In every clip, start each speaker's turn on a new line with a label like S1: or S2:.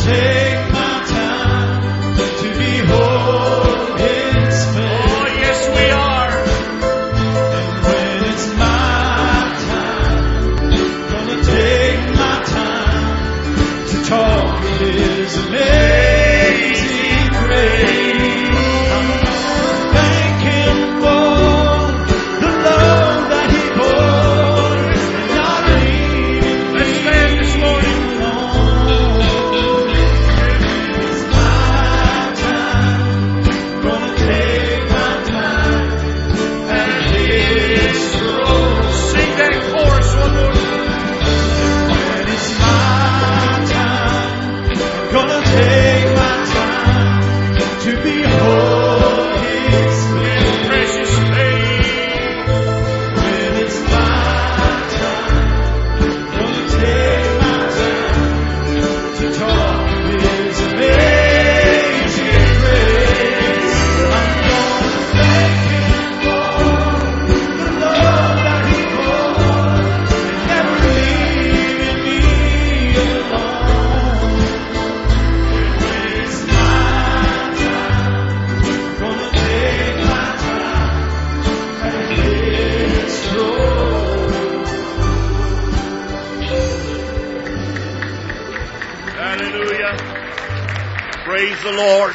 S1: take my time to behold His face.
S2: Oh, yes, we are.
S1: And when it's my time, gonna take my time to talk of His amazing grace. I'm gonna thank Him for the love that He bore and not leaving me.
S2: Let's stand this morning.
S1: Alone. It's my time, gonna take my time and His road.
S2: Sing that chorus one more time.
S1: When it's my time, gonna take my time to behold His face.
S2: Precious faith.
S1: When it's my time, gonna take my time to talk of His amazing grace. I'm gonna thank Him for the love that He bore and never leaving me alone. When it's my time, gonna take my time and His road.
S2: Hallelujah. Praise the Lord.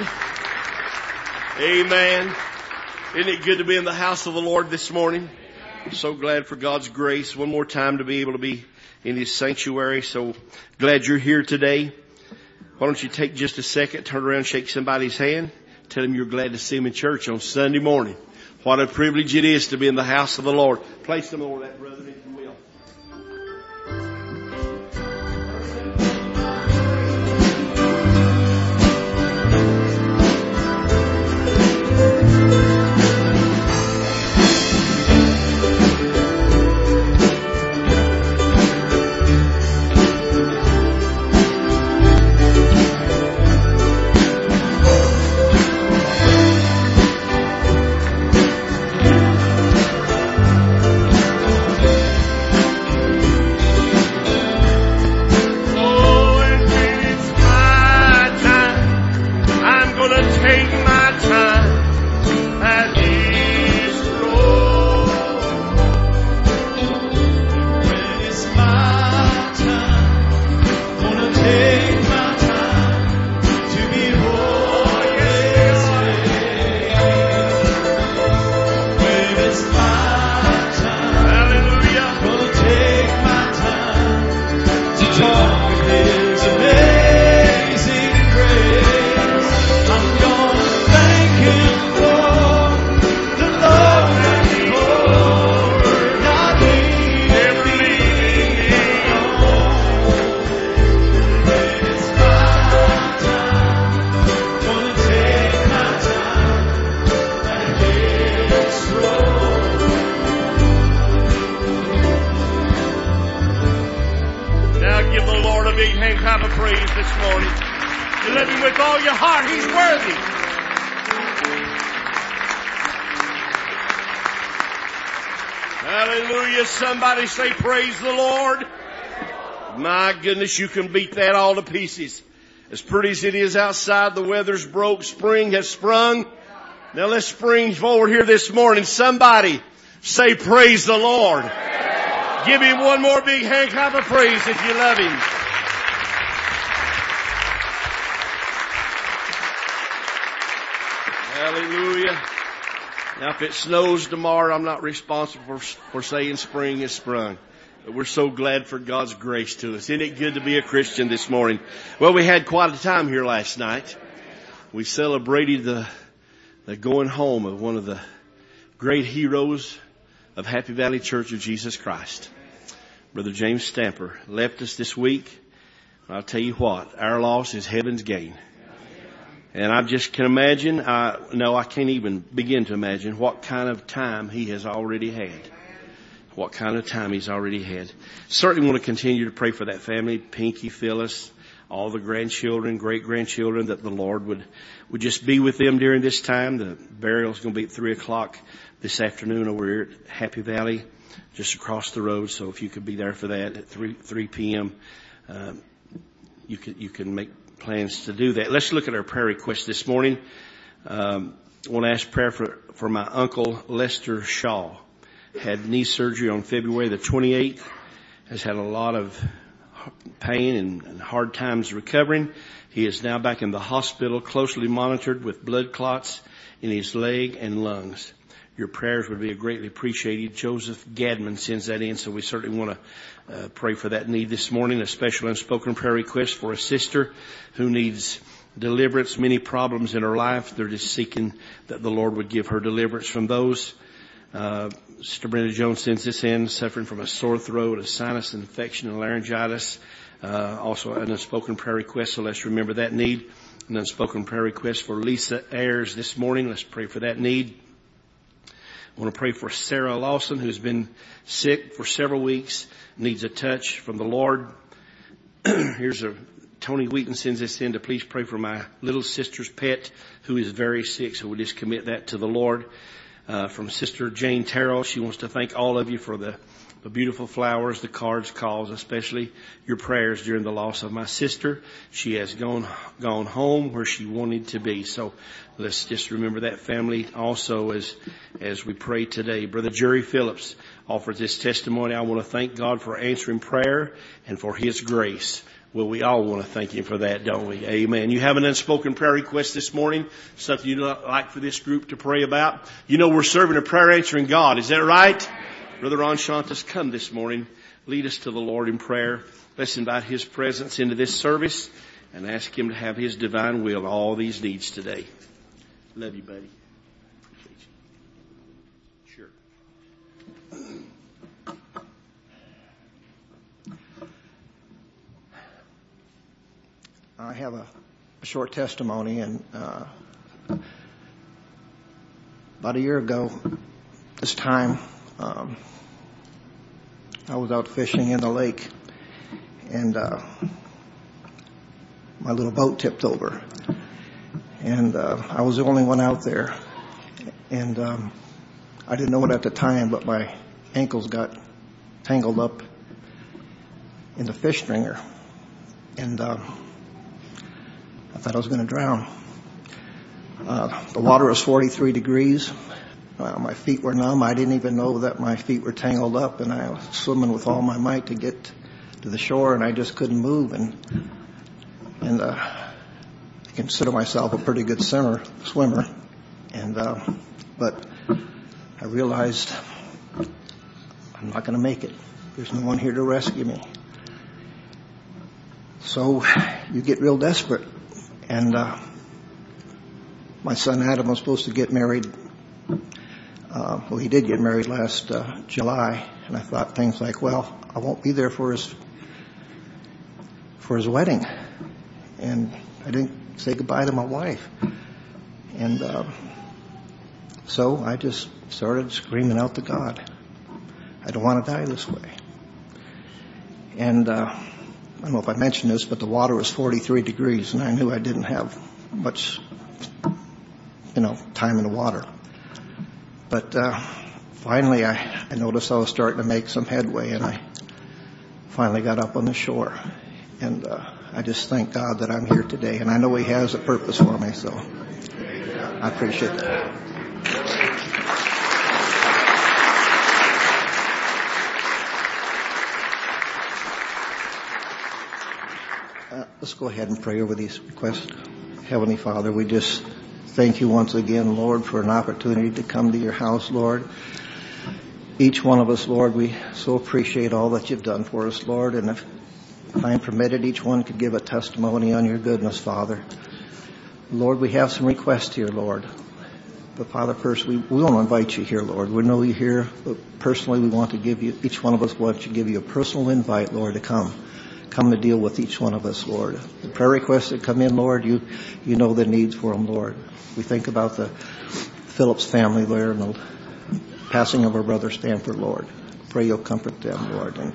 S2: Amen. Isn't it good to be in the house of the Lord this morning? So glad for God's grace one more time to be able to be in His sanctuary. So glad you're here today. Why don't you take just a second, turn around, shake somebody's hand, tell them you're glad to see them in church on Sunday morning. What a privilege it is to be in the house of the Lord. Place them over that, brother, if you will. Oh, and when it's my time, I'm gonna take my time at His road.
S1: When it's my time, gonna take my time to behold His face. When it's my time,
S2: Hallelujah.
S1: gonna take my time to talk of His amazing grace. I'm gonna thank Him for the love that He bore, not
S2: Never
S1: leaving me
S2: leaving me
S1: alone. When it's my time, gonna take my time and His road.
S2: Now give the Lord a big hand clap of praise this morning. You love Him with all your heart. He's worthy. Hallelujah. Somebody say praise the Lord. My goodness, you can beat that all to pieces. As pretty as it is outside, the weather's broke. Spring has sprung. Now let's spring forward here this morning. Somebody say praise the Lord. Give Him one more big hand clap of praise if you love Him. Hallelujah. Now if it snows tomorrow, I'm not responsible for saying spring has sprung. But we're so glad for God's grace to us. Isn't it good to be a Christian this morning? Well, we had quite a time here last night. We celebrated the going home of one of the great heroes of Happy Valley Church of Jesus Christ. Brother James Stamper left us this week. I'll tell you what, our loss is heaven's gain. And I just can imagine, I can't even begin to imagine what kind of time he has already had. What kind of time he's already had. Certainly want to continue to pray for that family, Pinky, Phyllis, all the grandchildren, great-grandchildren, that the Lord would just be with them during this time. The burial is going to be at 3 o'clock this afternoon over here at Happy Valley, just across the road. So if you could be there for that at 3 p.m., you can make plans to do that. Let's look at our prayer request this morning. I want to ask prayer for my uncle Lester Shaw. Had knee surgery on February the 28th. Has had a lot of pain and hard times recovering. He is now back in the hospital, closely monitored with blood clots in his leg and lungs. Your prayers would be greatly appreciated. Joseph Gadman sends that in, so we certainly want to pray for that need this morning. A special unspoken prayer request for a sister who needs deliverance, many problems in her life. They're just seeking that the Lord would give her deliverance from those. Sister Brenda Jones sends this in, suffering from a sore throat, a sinus infection, and laryngitis. Also an unspoken prayer request, so let's remember that need. An unspoken prayer request for Lisa Ayers this morning. Let's pray for that need. I want to pray for Sarah Lawson, who's been sick for several weeks, needs a touch from the Lord. Tony Wheaton sends this in to please pray for my little sister's pet who is very sick, so we'll just commit that to the Lord. From Sister Jane Terrell, she wants to thank all of you for the beautiful flowers, the cards, calls, especially your prayers during the loss of my sister. She has gone home where she wanted to be. So let's just remember that family also as we pray today. Brother Jerry Phillips offers this testimony. I want to thank God for answering prayer and for His grace. Well, we all want to thank Him for that, don't we? Amen. You have an unspoken prayer request this morning, something you'd like for this group to pray about. You know we're serving a prayer answering God. Is that right? Brother Ron Shantas, come this morning. Lead us to the Lord in prayer. Let's invite His presence into this service and ask Him to have His divine will in all these needs today. Love you, buddy. Appreciate you. Sure.
S3: I have a short testimony, and about a year ago, this time, I was out fishing in the lake, and my little boat tipped over, and I was the only one out there, and I didn't know it at the time, but my ankles got tangled up in the fish stringer, and I thought I was going to drown. The water was 43 degrees. My feet were numb. I didn't even know that my feet were tangled up, and I was swimming with all my might to get to the shore, and I just couldn't move. And I consider myself a pretty good swimmer. But I realized I'm not going to make it. There's no one here to rescue me. So you get real desperate. And my son Adam was supposed to get married. Well, he did get married last July, and I thought things like, well, I won't be there for his wedding, and I didn't say goodbye to my wife, and so I just started screaming out to God, I don't want to die this way. And I don't know if I mentioned this, but the water was 43 degrees, and I knew I didn't have much, time in the water. But finally, I noticed I was starting to make some headway, and I finally got up on the shore. And I just thank God that I'm here today, and I know He has a purpose for me, so I appreciate that. Let's go ahead and pray over these requests. Heavenly Father, we just thank You once again, Lord, for an opportunity to come to Your house, Lord. Each one of us, Lord, we so appreciate all that You've done for us, Lord. And if time permitted, each one could give a testimony on Your goodness, Father. Lord, we have some requests here, Lord. But Father, first, we want to invite You here, Lord. We know You're here, but personally we want to give You, each one of us wants to give You a personal invite, Lord, to come to deal with each one of us, Lord. The prayer requests that come in, Lord, you know the needs for them, Lord. We think about the Phillips family, Lord, and the passing of our brother Stanford, Lord. Pray You'll comfort them, Lord. And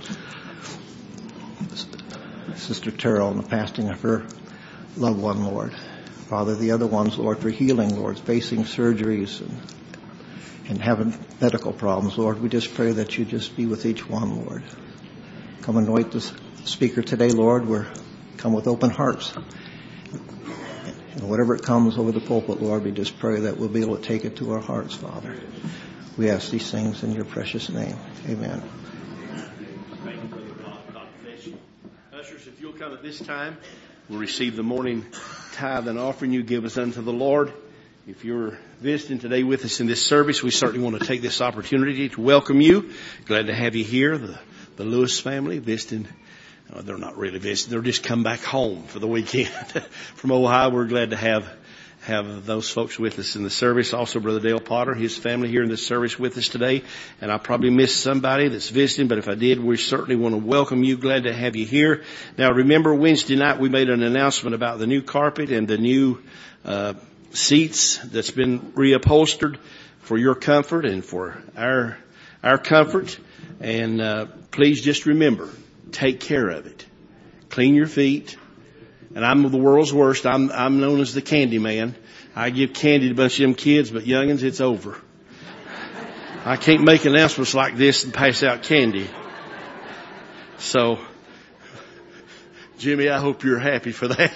S3: Sister Terrell and the passing of her loved one, Lord. Father, the other ones, Lord, for healing, Lord, facing surgeries and having medical problems, Lord. We just pray that You just be with each one, Lord. Come anoint the speaker today, Lord. We're come with open hearts. And whatever it comes over the pulpit, Lord, we just pray that we'll be able to take it to our hearts, Father. We ask these things in your precious name. Amen.
S2: Thank you, Brother Rob. God bless you. Ushers, if you'll come at this time, we'll receive the morning tithe and offering you give us unto the Lord. If you're visiting today with us in this service, we certainly want to take this opportunity to welcome you. Glad to have you here, the Lewis family visiting. They're not really visiting. They're just come back home for the weekend from Ohio. We're glad to have those folks with us in the service. Also, Brother Dale Potter, his family here in this service with us today. And I probably missed somebody that's visiting, but if I did, we certainly want to welcome you. Glad to have you here. Now, remember Wednesday night we made an announcement about the new carpet and the new seats that's been reupholstered for your comfort and for our comfort. And please just remember, take care of it. Clean your feet. And I'm the world's worst. I'm known as the candy man. I give candy to a bunch of them kids, but youngins, it's over. I can't make announcements like this and pass out candy. So, Jimmy, I hope you're happy for that.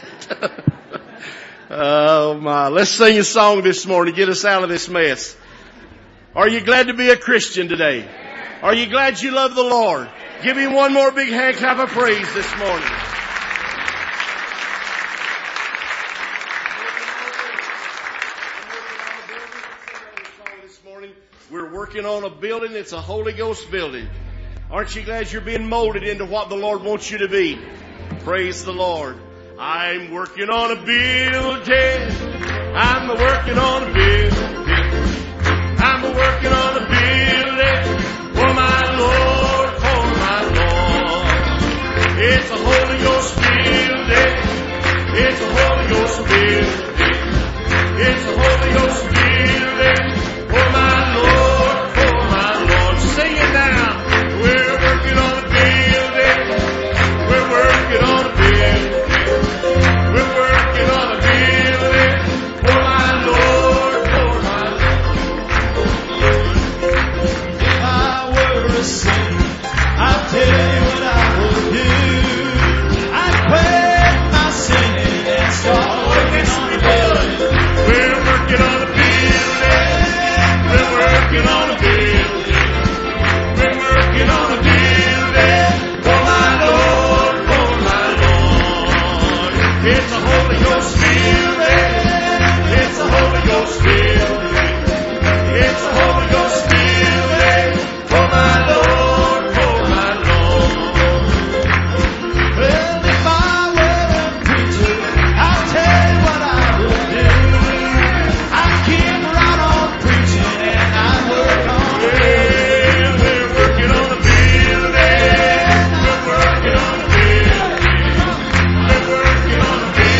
S2: Oh my. Let's sing a song this morning. Get us out of this mess. Are you glad to be a Christian today? Are you glad you love the Lord? Give him one more big hand clap of praise this morning. We're working on a building. It's a Holy Ghost building. Aren't you glad you're being molded into what the Lord wants you to be? Praise the Lord. I'm working on a building. I'm working on a building. I'm working on a building for my Lord, for my Lord. It's a Holy Ghost building. It's a Holy Ghost building. It's a Holy Ghost building for my Lord, for my Lord. Sing it now. We're working on a building. We're working on a building. We're working on a building for my Lord, for my Lord. If I were a sinner, I'd tell you what I would do. I'd quit my sinning and start working on a building. We're working on a building. We're working on a building. We're working on a building for my Lord, for my Lord. It's a Holy Ghost building. It's a Holy Ghost building. It's a Holy Ghost building for my Lord, for my Lord. Well, if I were a preacher, I'll tell you what I would do. I'd keep right on preaching and I'd work on it. Well, we're working on a building. We're working on a building. We're working on a building.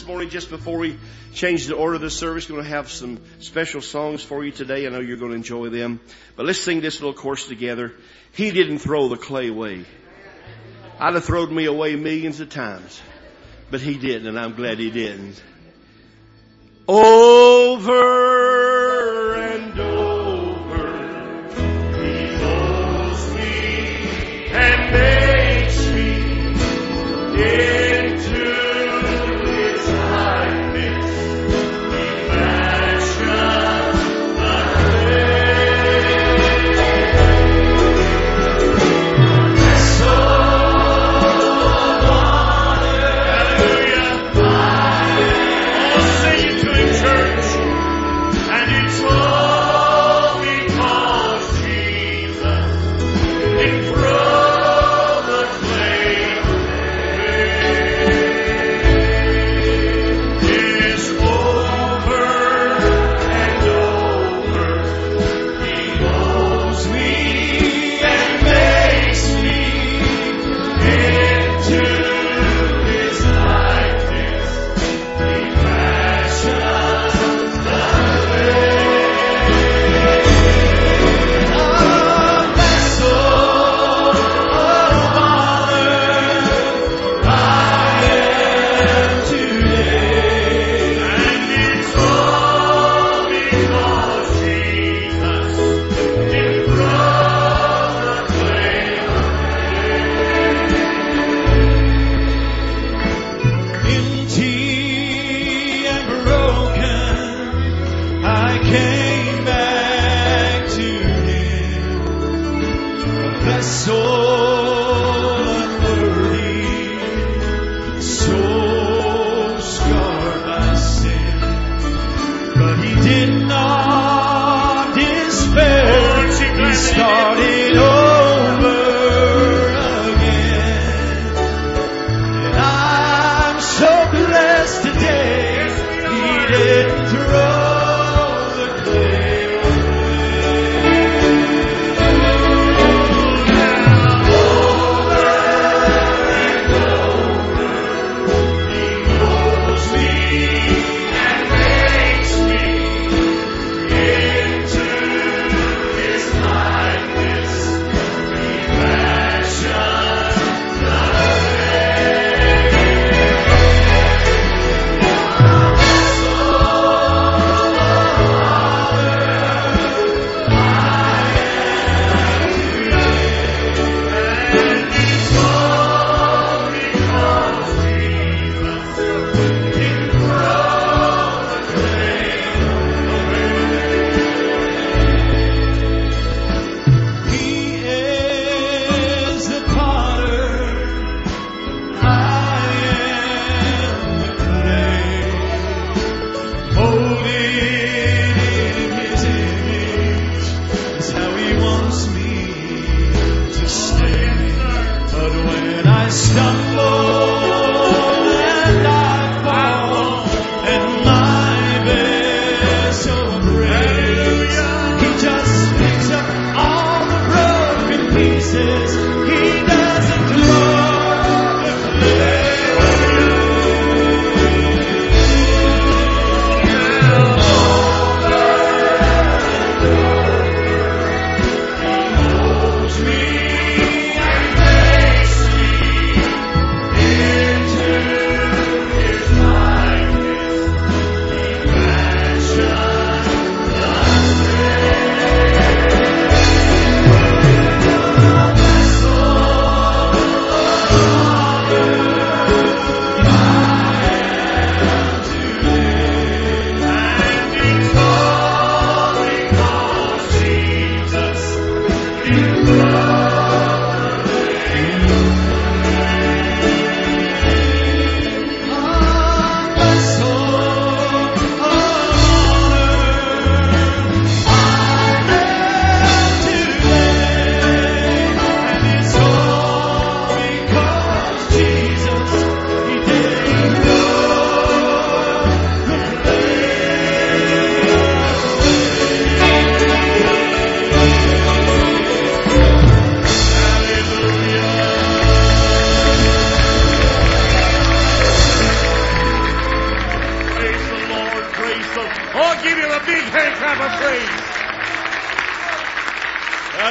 S2: morning, just before we change the order of the service, we're going to have some special songs for you today. I know you're going to enjoy them. But let's sing this little chorus together. He didn't throw the clay away. I'd have thrown me away millions of times. But He didn't, and I'm glad He didn't. Over and over, He holds me and makes me into His likeness. He fashions the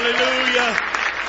S2: Hallelujah.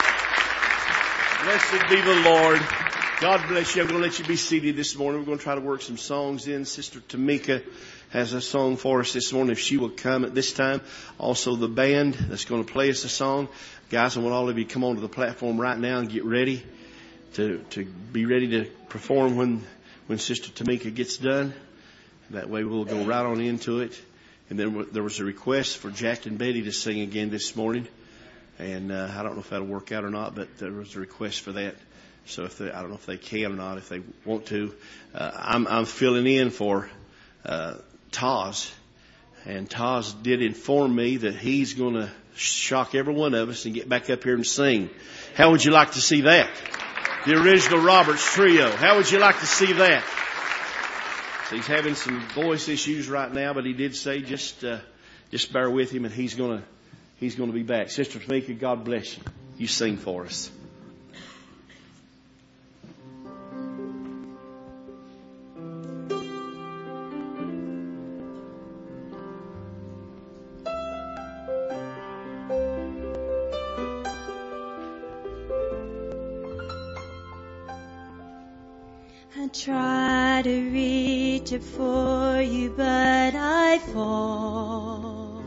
S2: Blessed be the Lord. God bless you. I'm going to let you be seated this morning. We're going to try to work some songs in. Sister Tamika has a song for us this morning, if she will come at this time. Also the band that's going to play us a song. Guys, I want all of you to come onto the platform right now and get ready to be ready to perform when Sister Tamika gets done. That way we'll go right on into it. And then there was a request for Jack and Betty to sing again this morning. And I don't know if that'll work out or not, but there was a request for that. So I don't know if they can or not, if they want to. I'm filling in for Taz. And Taz did inform me that he's going to shock every one of us and get back up here and sing. How would you like to see that? The original Roberts Trio. How would you like to see that? So he's having some voice issues right now, but he did say just bear with him, and he's going to be back. Sister Tamika, God bless you. You sing for us.
S4: I try to reach it for you, but I fall.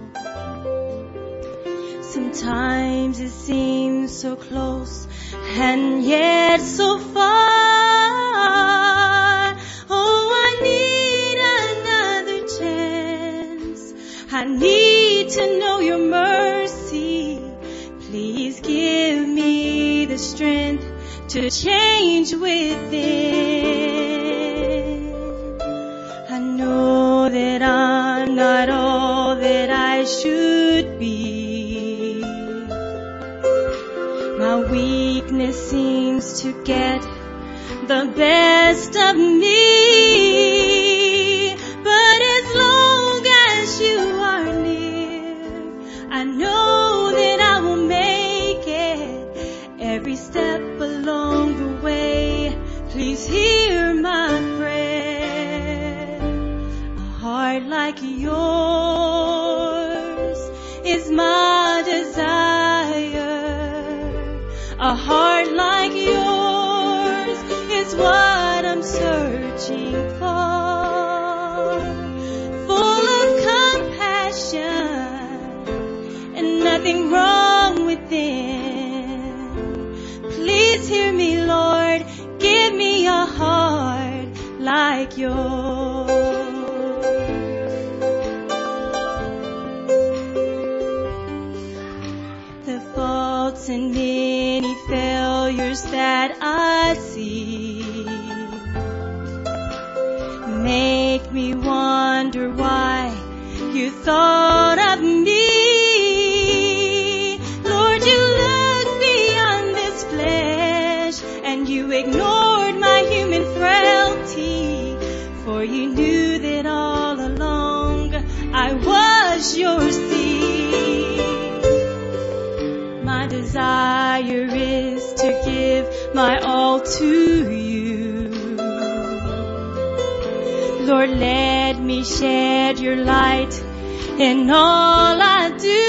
S4: Sometimes it seems so close and yet so far. Oh, I need another chance. I need to know your mercy. Please give me the strength to change within. I know that I'm not all that I should be. My weakness seems to get the best of me. But as long as you are near, I know that I will make it every step along the way. Please hear my prayer. A heart like yours is my desire. A heart like yours is what I'm searching for. Full of compassion and nothing wrong within. Please hear me, Lord. Give me a heart like yours. The faults and many failures that I see make me wonder why you thought of me. Lord, you looked beyond this flesh and you ignored my human frailty, for you knew that all along I was your seed. My desire is to give my all to you. Lord, let me shed your light in all I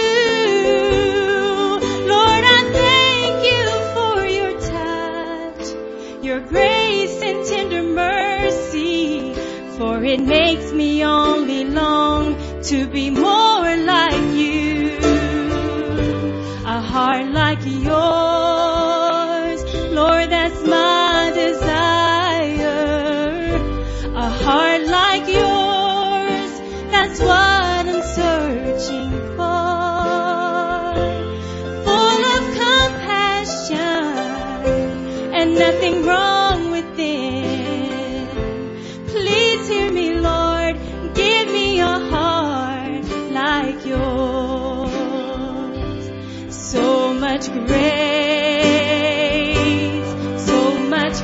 S4: do. Lord, I thank you for your touch, your grace and tender mercy, for it makes me only long to be more like you. A heart like yours, Lord, that's my desire. A heart like yours, that's what I'm searching for. Full of compassion and nothing wrong within. Please hear me, Lord, give me a heart like yours. So much grace, so much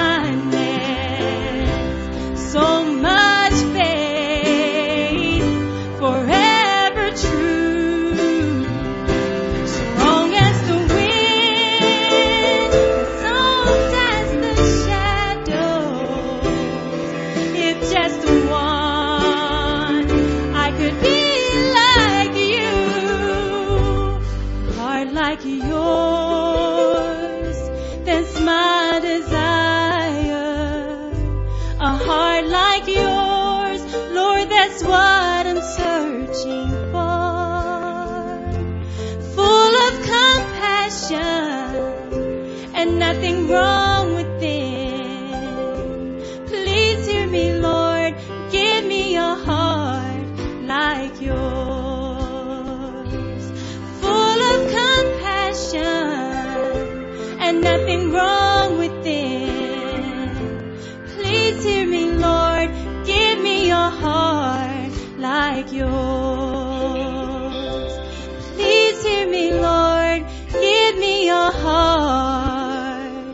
S4: kindness, so much faith, forever true. Strong as the wind, soft as the yours. That's my desire. A heart like yours, Lord, that's what I'm searching for. Full of compassion and nothing wrong within. Please hear me, Lord, give me a heart like yours. Full of compassion and nothing wrong within. Please hear me, Lord, give me a heart like yours. Please hear me, Lord, give me a heart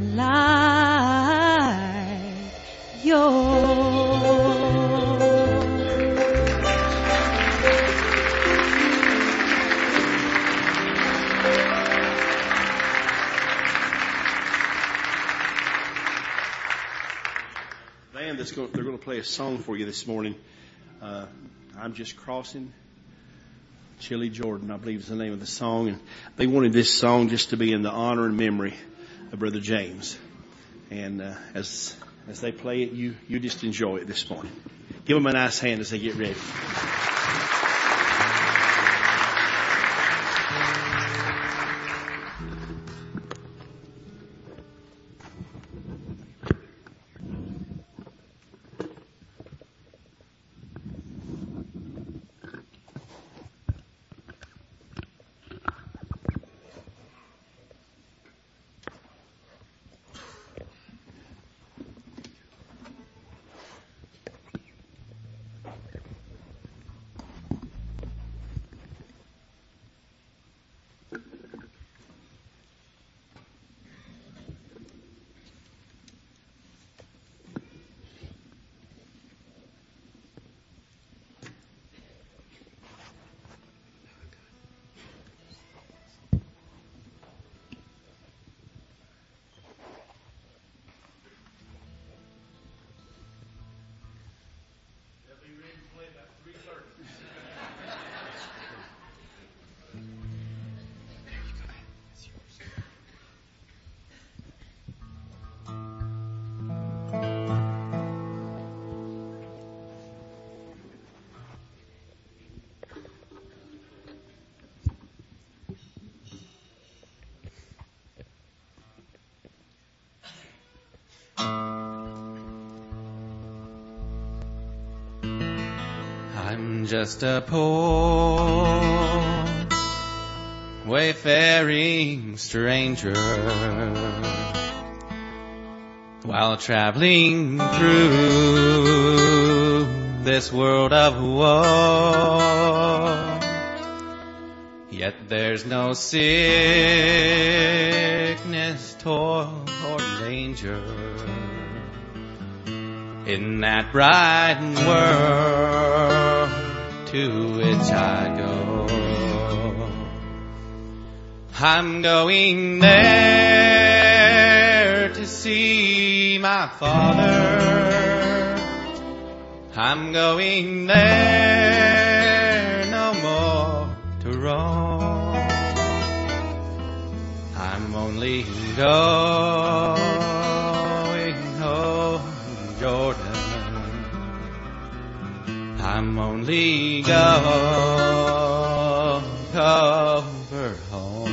S4: like yours.
S2: Band they're going to play a song for you this morning. I'm Just Crossing. Chili Jordan, I believe is the name of the song. And they wanted this song just to be in the honor and memory of Brother James. And as they play it, you just enjoy it this morning. Give them a nice hand as they get ready.
S5: I'm just a poor wayfaring stranger while traveling through this world of woe. Yet there's no sickness, toil, or danger in that bright world to which I go. I'm going there to see my Father. I'm going there no more to roam. I'm only going home, Jordan. I'm only going over home.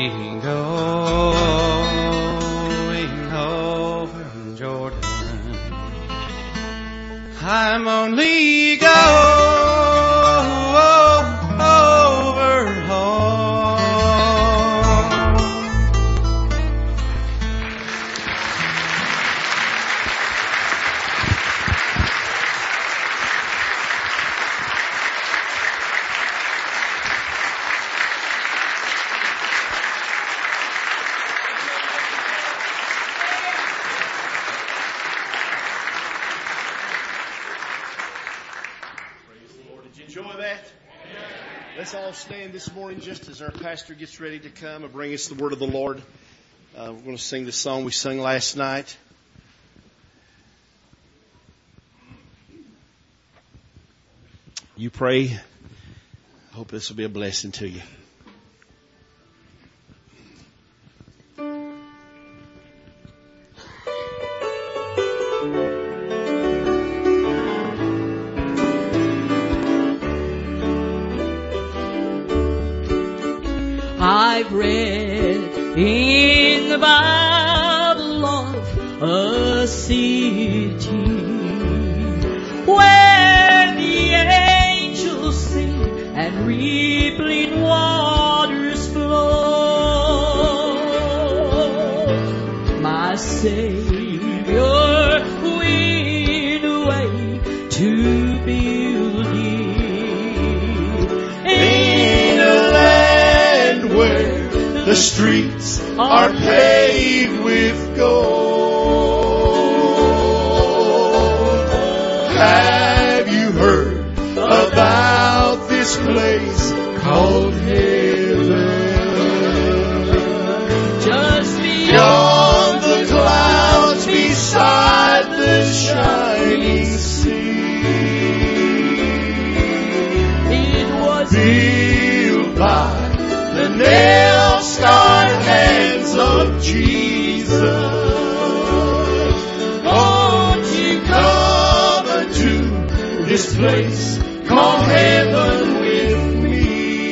S5: going over Jordan. I'm only going over home.
S2: Enjoy that? Let's all stand this morning just as our pastor gets ready to come and bring us the word of the Lord. We're going to sing the song we sung last night. You pray. I hope this will be a blessing to you.
S6: I've read in the Bible of a city where the angels sing and rippling waters flow. My Savior went away to build it in a land
S2: where the streets are paved with gold. Have you heard about this place called heaven?
S6: just
S2: Beyond the clouds, beside the shining sea,
S6: it was
S2: built by the nail-scarred hands of Jesus. Won't you come unto this place called heaven with me?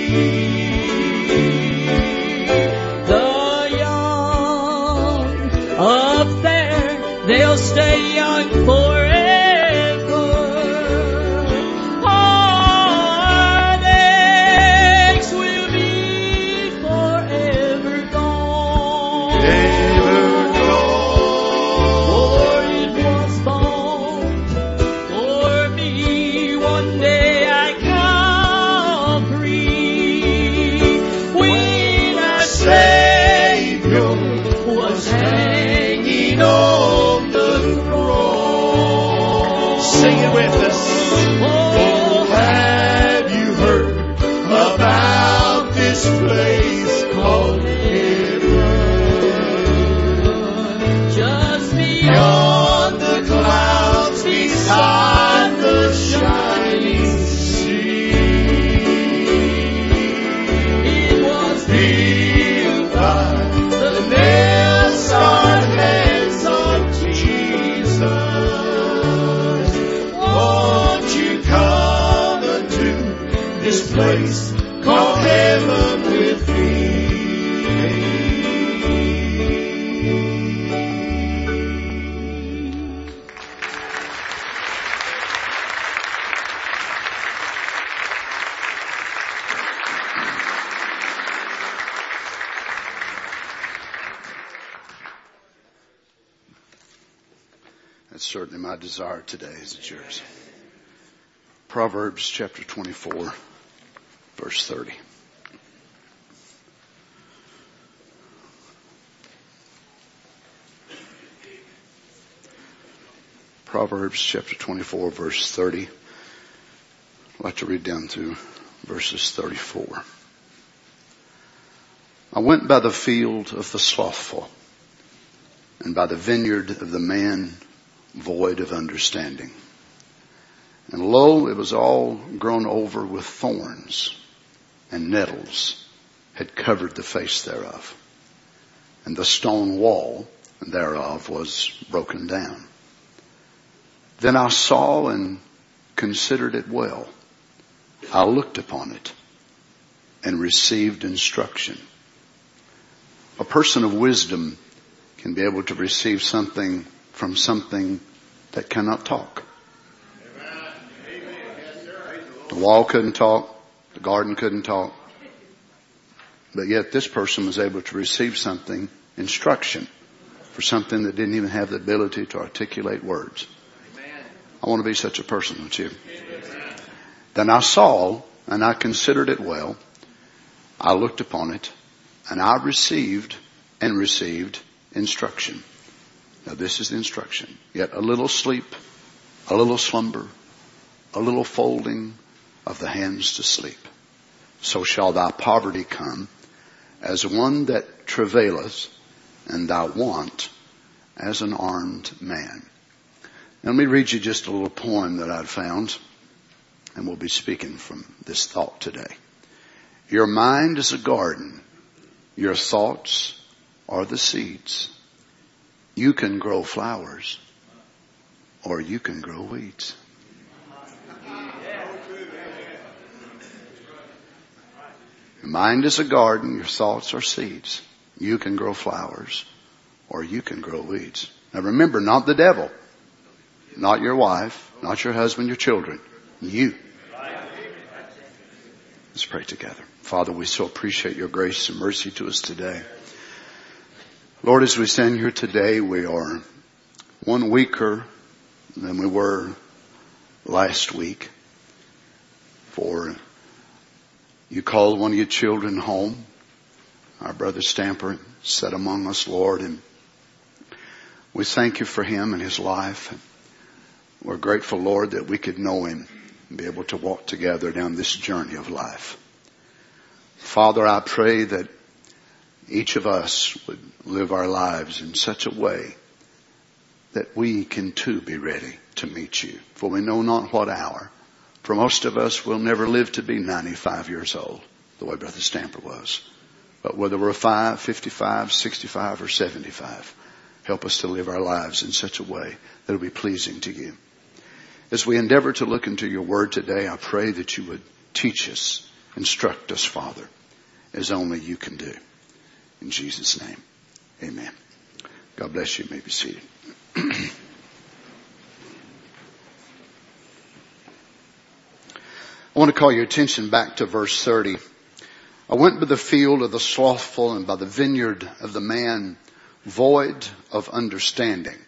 S6: the young up there, they'll stay young forever. Heartaches will be forever gone.
S2: Ever
S6: For
S2: gone.
S6: it was bought for me, one day I come free. When our
S2: Savior
S6: was hanging
S2: on the cross. Sing it with us. Oh, have you heard about this place called heaven?
S6: just
S2: Beyond the clouds, beside the shining sea,
S6: it was
S2: built by the nail-scarred hands of Jesus. Won't you come unto this place called heaven with me?
S7: That's certainly my desire today. Is it yours? Proverbs chapter 24, verse 30. Proverbs chapter 24, verse 30. I'd like to read down to verses 34. I went by the field of the slothful, and by the vineyard of the man void of understanding. And lo, it was all grown over with thorns, and nettles had covered the face thereof. And the stone wall thereof was broken down. Then I saw and considered it well. I looked upon it and received instruction. A person of wisdom can be able to receive something from something that cannot talk. The wall couldn't talk. The garden couldn't talk. But yet this person was able to receive something, instruction, for something that didn't even have the ability to articulate words. I want to be such a person, don't you? Then I saw, and I considered it well. I looked upon it, and I received instruction. Now this is the instruction. Yet a little sleep, a little slumber, a little folding of the hands to sleep. So shall thy poverty come as one that travaileth, and thy want as an armed man. Now, let me read you just a little poem that I'd found, and we'll be speaking from this thought today. Your mind is a garden. Your thoughts are the seeds. You can grow flowers, or you can grow weeds. Your mind is a garden. Your thoughts are seeds. You can grow flowers, or you can grow weeds. Now remember, not the devil, not your wife, not your husband, your children. You. Let's pray together. Father, we so appreciate your grace and mercy to us today. Lord, as we stand here today, we are one weaker than we were last week. For you called one of your children home. Our brother Stamper sat among us, Lord, and we thank you for him and his life. We're grateful, Lord, that we could know him and be able to walk together down this journey of life. Father, I pray that each of us would live our lives in such a way that we can too be ready to meet you. For we know not what hour. For most of us will never live to be 95 years old, the way Brother Stamper was. But whether we're 5, 55, 65, or 75, help us to live our lives in such a way that will be pleasing to you. As we endeavor to look into your word today, I pray that you would teach us, instruct us, Father, as only you can do. In Jesus' name, amen. God bless you. You may be seated. I want to call your attention back to verse 30. I went by the field of the slothful and by the vineyard of the man void of understanding.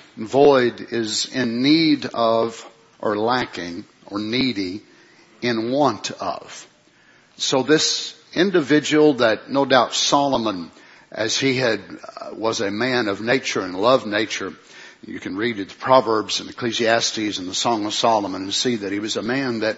S7: Void is in need of, or lacking, or needy, in want of. So this individual that no doubt Solomon, as he was a man of nature and loved nature, you can read the Proverbs and Ecclesiastes and the Song of Solomon and see that he was a man that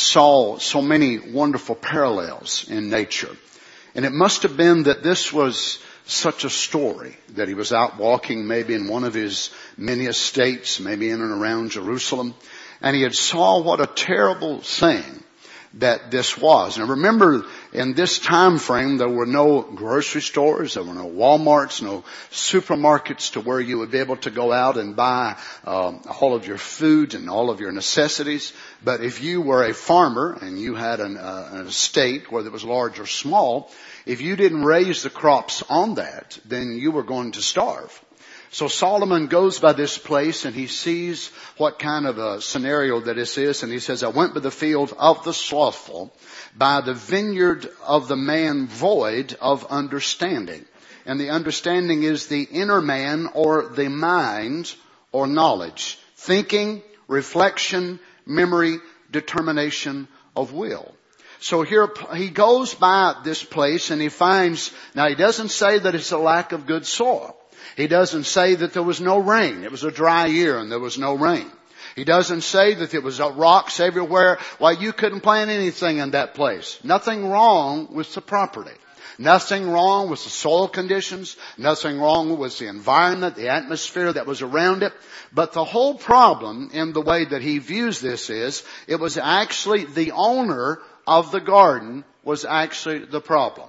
S7: saw so many wonderful parallels in nature. And it must have been that this was such a story, that he was out walking maybe in one of his many estates, maybe in and around Jerusalem, and he had saw what a terrible thing that this was. Now remember, in this time frame, there were no grocery stores, there were no Walmarts, no supermarkets to where you would be able to go out and buy all of your food and all of your necessities. But if you were a farmer and you had an estate, whether it was large or small, if you didn't raise the crops on that, then you were going to starve. So Solomon goes by this place and he sees what kind of a scenario that this is. And he says, I went by the field of the slothful, by the vineyard of the man void of understanding. And the understanding is the inner man or the mind or knowledge. Thinking, reflection, memory, determination of will. So here he goes by this place and he finds, now he doesn't say that it's a lack of good soil. He doesn't say that there was no rain. It was a dry year and there was no rain. He doesn't say that there was rocks everywhere. Why, you couldn't plant anything in that place. Nothing wrong with the property. Nothing wrong with the soil conditions. Nothing wrong with the environment, the atmosphere that was around it. But the whole problem in the way that he views this is, it was actually the owner of the garden was actually the problem.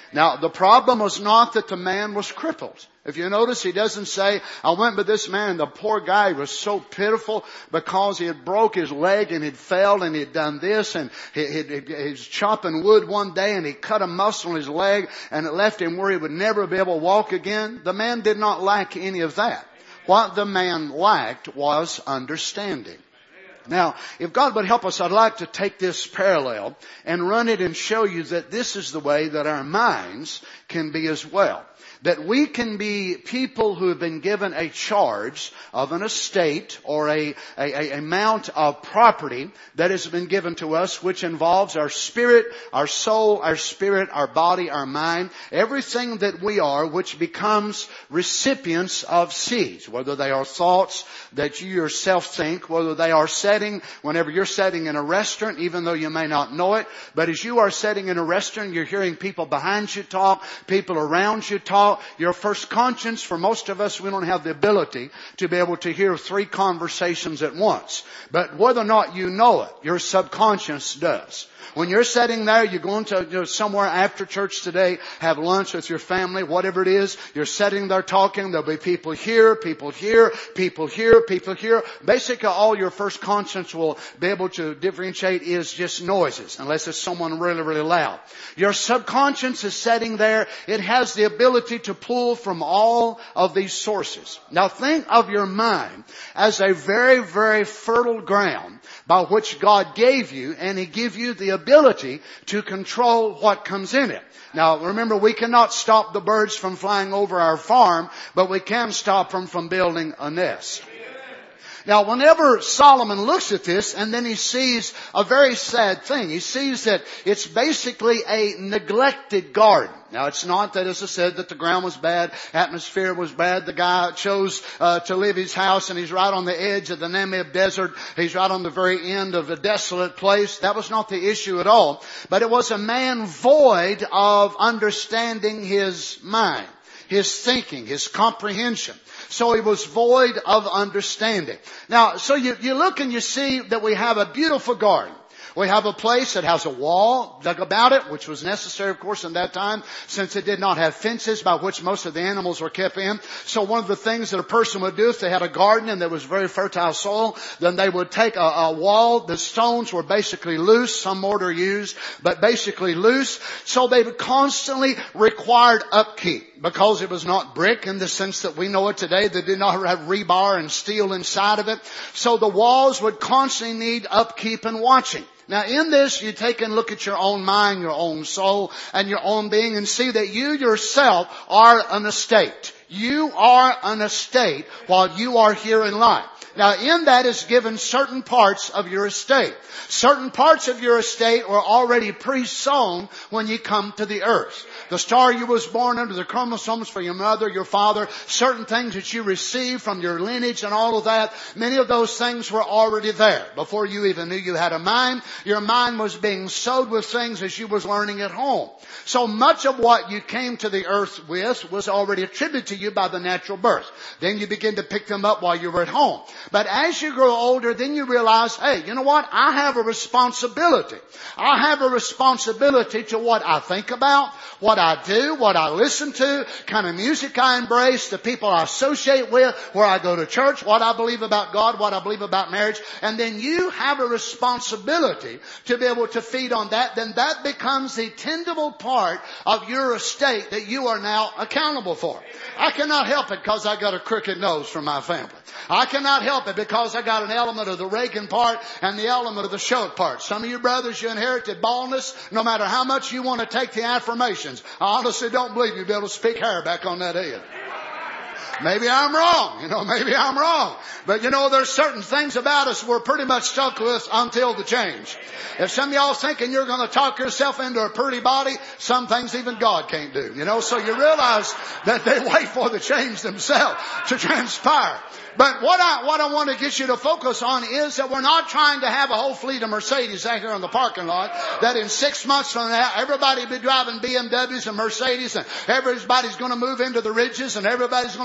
S7: Now, the problem was not that the man was crippled. If you notice, he doesn't say, I went with this man, the poor guy was so pitiful because he had broke his leg and he'd fell and he'd done this and he was chopping wood one day and he cut a muscle in his leg and it left him where he would never be able to walk again. The man did not lack any of that. What the man lacked was understanding. Now, if God would help us, I'd like to take this parallel and run it and show you that this is the way that our minds can be as well. That we can be people who have been given a charge of an estate or a amount of property that has been given to us, which involves our spirit, our soul, our spirit, our body, our mind, everything that we are, which becomes recipients of seeds, whether they are thoughts that you yourself think, whether they are setting, whenever you're sitting in a restaurant, even though you may not know it, but as you are sitting in a restaurant, you're hearing people behind you talk, people around you talk. Your first conscience, for most of us, we don't have the ability to be able to hear 3 conversations at once. But whether or not you know it, your subconscious does. When you're sitting there, you're going to somewhere after church today, have lunch with your family, whatever it is, you're sitting there talking, there'll be people here, people here, people here, people here. Basically, all your first conscience will be able to differentiate is just noises, unless it's someone really, really loud. Your subconscious is sitting there. It has the ability to pull from all of these sources. Now think of your mind as a very, very fertile ground by which God gave you, and He gave you the ability to control what comes in it. Now remember, we cannot stop the birds from flying over our farm, but we can stop them from building a nest. Now, whenever Solomon looks at this, and then he sees a very sad thing. He sees that it's basically a neglected garden. Now, it's not that, as I said, that the ground was bad, atmosphere was bad. The guy chose to leave his house, and he's right on the edge of the Namib Desert. He's right on the very end of a desolate place. That was not the issue at all. But it was a man void of understanding his mind, his thinking, his comprehension. So he was void of understanding. Now, so you look and you see that we have a beautiful garden. We have a place that has a wall dug about it, which was necessary, of course, in that time, since it did not have fences by which most of the animals were kept in. So one of the things that a person would do if they had a garden and there was very fertile soil, then they would take a wall. The stones were basically loose, some mortar used, but basically loose. So they constantly required upkeep, because it was not brick in the sense that we know it today. They did not have rebar and steel inside of it. So the walls would constantly need upkeep and watching. Now in this, you take and look at your own mind, your own soul, and your own being, and see that you yourself are an estate. You are an estate while you are here in life. Now in that is given certain parts of your estate. Certain parts of your estate were already pre-sown when you come to the earth. The star you was born under, the chromosomes for your mother, your father, certain things that you received from your lineage and all of that, many of those things were already there. Before you even knew you had a mind, your mind was being sowed with things as you was learning at home. So much of what you came to the earth with was already attributed to you by the natural birth. Then you begin to pick them up while you were at home. But as you grow older, then you realize, hey, you know what? I have a responsibility. I have a responsibility to what I think about, what I do, what I listen to, kind of music I embrace, the people I associate with, where I go to church, what I believe about God, what I believe about marriage. And then you have a responsibility to be able to feed on that. Then that becomes the tendable part of your estate that you are now accountable for. I cannot help it because I got a crooked nose from my family. I cannot help it because I got an element of the Reagan part and the element of the Schultz part. Some of you brothers, you inherited baldness. No matter how much you want to take the affirmations, I honestly don't believe you'll be able to speak hair back on that head. Maybe I'm wrong. Maybe I'm wrong. But there's certain things about us we're pretty much stuck with until the change. If some of y'all thinking you're going to talk yourself into a pretty body, some things even God can't do. So you realize that they wait for the change themselves to transpire. But what I want to get you to focus on is that we're not trying to have a whole fleet of Mercedes out here in the parking lot, that in 6 months from now, everybody will be driving BMWs and Mercedes, and everybody's going to move into the ridges, and everybody's going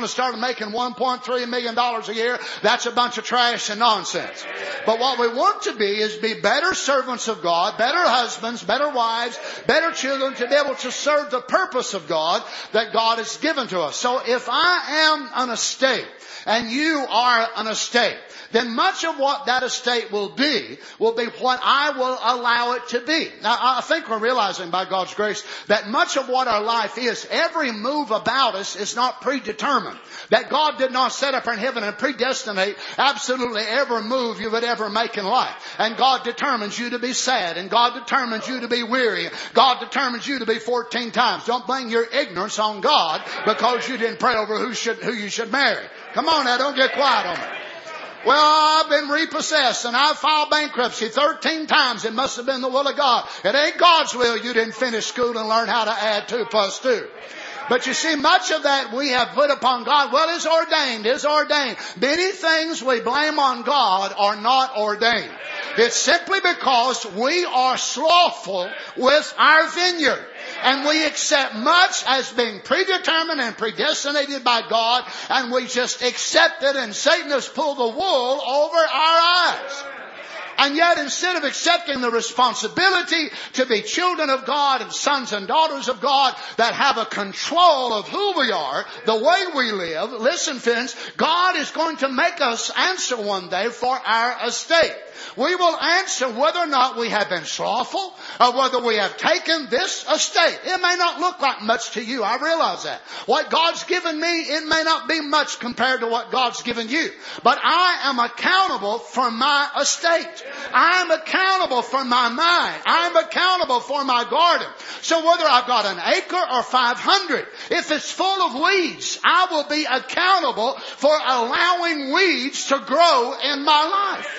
S7: to start making $1.3 million a year. That's a bunch of trash and nonsense. But what we want to be is be better servants of God, better husbands, better wives, better children, to be able to serve the purpose of God that God has given to us. So if I am an estate and you are an estate, then much of what that estate will be what I will allow it to be. Now, I think we're realizing by God's grace that much of what our life is, every move about us is not predetermined. That God did not set up in heaven and predestinate absolutely every move you would ever make in life. And God determines you to be sad, and God determines you to be weary. God determines you to be 14 times. Don't blame your ignorance on God because you didn't pray over who you should marry. Come on now, don't get quiet on me. Well, I've been repossessed and I've filed bankruptcy 13 times. It must have been the will of God. It ain't God's will you didn't finish school and learn how to add 2 plus 2. But you see, much of that we have put upon God. Well, it's ordained. Many things we blame on God are not ordained. It's simply because we are slothful with our vineyard. And we accept much as being predetermined and predestinated by God, and we just accept it, and Satan has pulled the wool over our eyes. And yet, instead of accepting the responsibility to be children of God and sons and daughters of God that have a control of who we are, the way we live, listen friends, God is going to make us answer one day for our estate. We will answer whether or not we have been slothful or whether we have taken this estate. It may not look like much to you. I realize that. What God's given me, it may not be much compared to what God's given you. But I am accountable for my estate. I am accountable for my mind. I am accountable for my garden. So whether I've got an acre or 500, if it's full of weeds, I will be accountable for allowing weeds to grow in my life.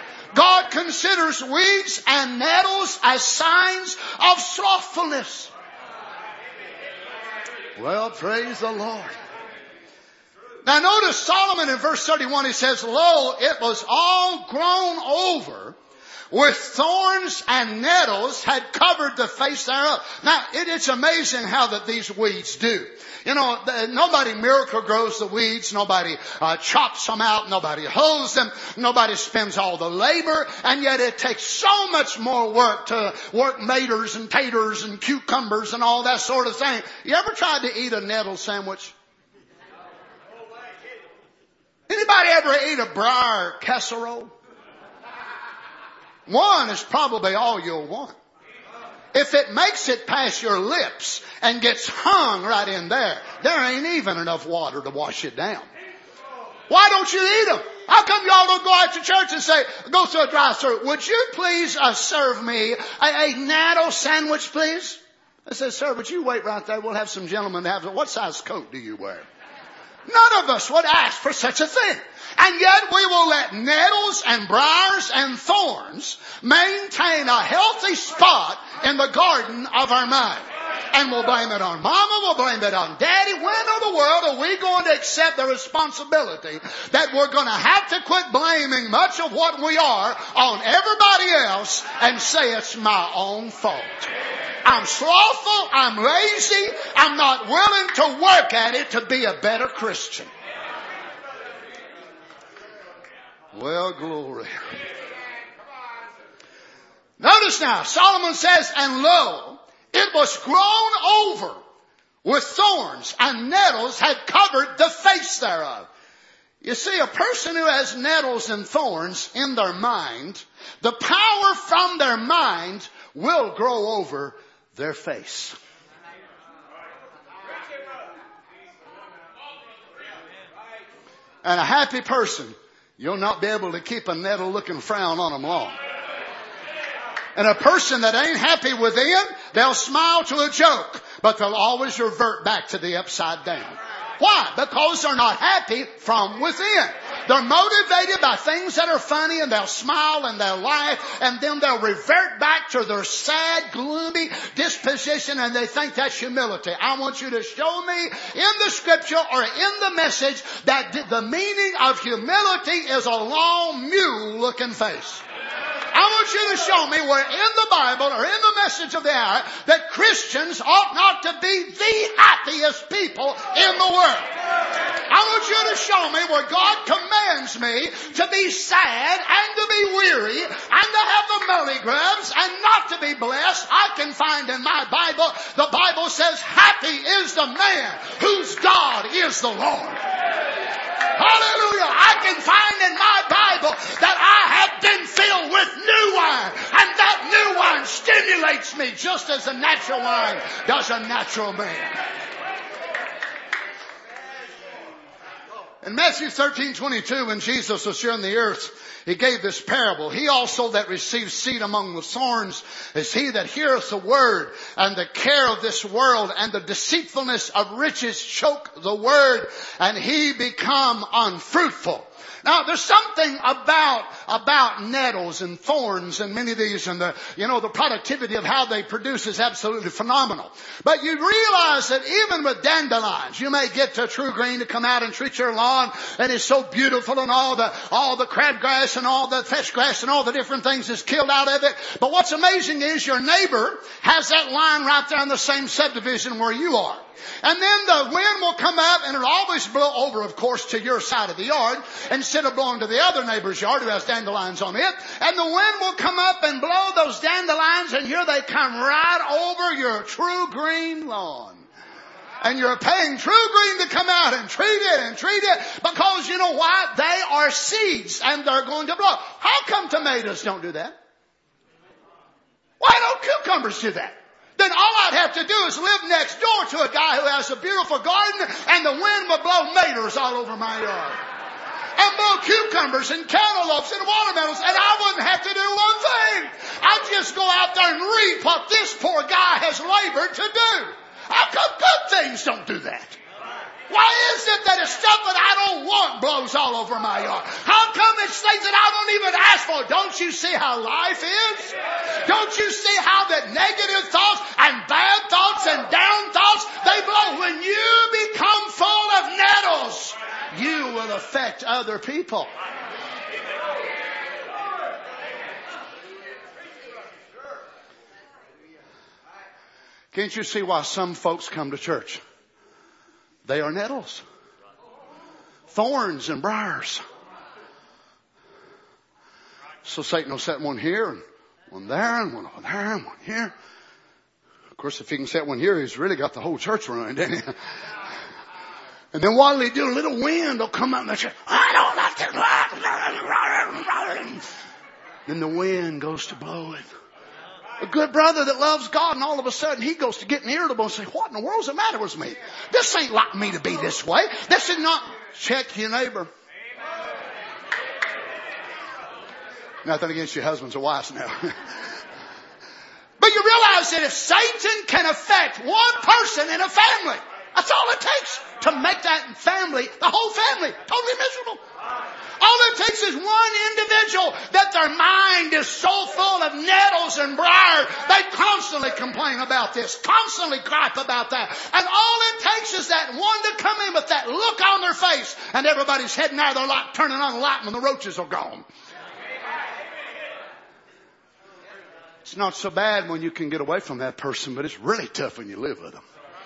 S7: God considers weeds and nettles as signs of slothfulness. Well, praise the Lord. Now notice Solomon in verse 31, he says, "Lo, it was all grown over with thorns and nettles had covered the face thereof." Now, it's amazing how that these weeds do. You know, nobody miracle grows the weeds. Nobody chops them out. Nobody hulls them. Nobody spends all the labor. And yet it takes so much more work to work maters and taters and cucumbers and all that sort of thing. You ever tried to eat a nettle sandwich? Anybody ever eat a briar casserole? One is probably all you'll want. If it makes it past your lips and gets hung right in there, there ain't even enough water to wash it down. Why don't you eat them? How come y'all don't go out to church and say, go through a drive-thru, would you please serve me a natto sandwich, please? I said, sir, would you wait right there? We'll have some gentlemen to have it. What size coat do you wear? None of us would ask for such a thing. And yet we will let nettles and briars and thorns maintain a healthy spot in the garden of our mind. And we'll blame it on mama, we'll blame it on daddy. When in the world are we going to accept the responsibility that we're going to have to quit blaming much of what we are on everybody else and say it's my own fault? I'm slothful, I'm lazy, I'm not willing to work at it to be a better Christian. Well, glory. Notice now, Solomon says, "And lo, it was grown over with thorns, and nettles had covered the face thereof." You see, a person who has nettles and thorns in their mind, the power from their mind will grow over their face. And a happy person, you'll not be able to keep a nettle-looking frown on them long. And a person that ain't happy within, they'll smile to a joke, but they'll always revert back to the upside down. Why? Because they're not happy from within. They're motivated by things that are funny, and they'll smile and they'll laugh, and then they'll revert back to their sad, gloomy disposition, and they think that's humility. I want you to show me in the scripture or in the message that the meaning of humility is a long, mule-looking face. I want you to show me where in the Bible or in the message of the hour that Christians ought not to be the happiest people in the world. I want you to show me where God commands me to be sad and to be weary and to have the molly grubs and not to be blessed. I can find in my Bible, the Bible says, happy is the man whose God is the Lord. Hallelujah. I can find in my Bible that I have been filled with new wine, and that new wine stimulates me just as a natural wine does a natural man. In Matthew 13:22, when Jesus was here on the earth, He gave this parable. He also that receives seed among the thorns is he that heareth the word, and the care of this world and the deceitfulness of riches choke the word, and he become unfruitful. Now, there's something about nettles and thorns and many of these, and the productivity of how they produce is absolutely phenomenal. But you realize that even with dandelions, you may get to True Green to come out and treat your lawn, and it's so beautiful, and all the crabgrass and all the fetch grass and all the different things is killed out of it. But what's amazing is your neighbor has that line right there in the same subdivision where you are. And then the wind will come up, and it'll always blow over, of course, to your side of the yard instead of blowing to the other neighbor's yard who has dandelions on it. And the wind will come up and blow those dandelions, and here they come right over your True Green lawn. And you're paying True Green to come out and treat it, because you know why? They are seeds, and they're going to blow. How come tomatoes don't do that? Why don't cucumbers do that? Then all I'd have to do is live next door to a guy who has a beautiful garden, and the wind would blow tomatoes all over my yard. And blow cucumbers and cantaloupes and watermelons, and I wouldn't have to do one thing. I'd just go out there and reap what this poor guy has labored to do. How come good things don't do that? Why is it that it's stuff that I don't want blows all over my yard? How come it's things that I don't even ask for? Don't you see how life is? Don't you see how that negative thoughts and bad thoughts and down thoughts, they blow? When you become full of nettles, you will affect other people. Can't you see why some folks come to church? They are nettles, thorns and briars. So Satan will set one here and one there and one over there and one here. Of course, if he can set one here, he's really got the whole church running, doesn't he? And then while they do, a little wind will come up and they say, I don't like it. Then the wind goes to blow it. A good brother that loves God, and all of a sudden he goes to getting irritable and say, what in the world's the matter with me? This ain't like me to be this way. This is not. Check your neighbor. Nothing against your husbands or wives now. But you realize that if Satan can affect one person in a family, that's all it takes to make that family, the whole family, totally miserable. All it takes is one individual that their mind is so full of nettles and briars, they constantly complain about this, constantly gripe about that. And all it takes is that one to come in with that look on their face, and everybody's heading out of their light, turning on the light when the roaches are gone. It's not so bad when you can get away from that person, but it's really tough when you live with them.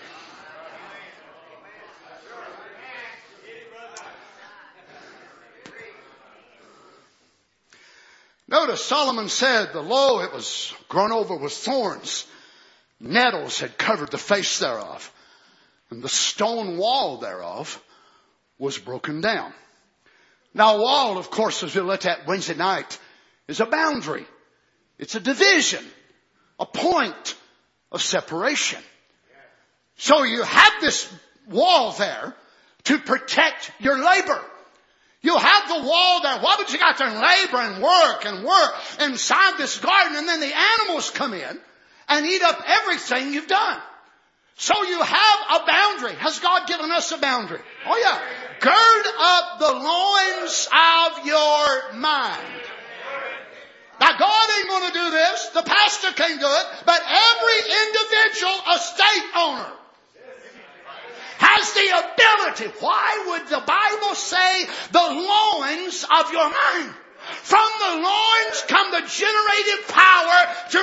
S7: Notice Solomon said, lo, it was grown over with thorns. Nettles had covered the face thereof, and the stone wall thereof was broken down. Now, a wall, of course, as we looked at Wednesday night, is a boundary. It's a division, a point of separation. So you have this wall there to protect your labor. You have the wall there. Why would you go out there and labor and work inside this garden, and then the animals come in and eat up everything you've done? So you have a boundary. Has God given us a boundary? Oh yeah. Gird up the loins of your mind. Now God ain't going to do this. The pastor can't do it. But every individual estate owner has the ability. Why would the Bible say the loins of your mind? From the loins come the generative power to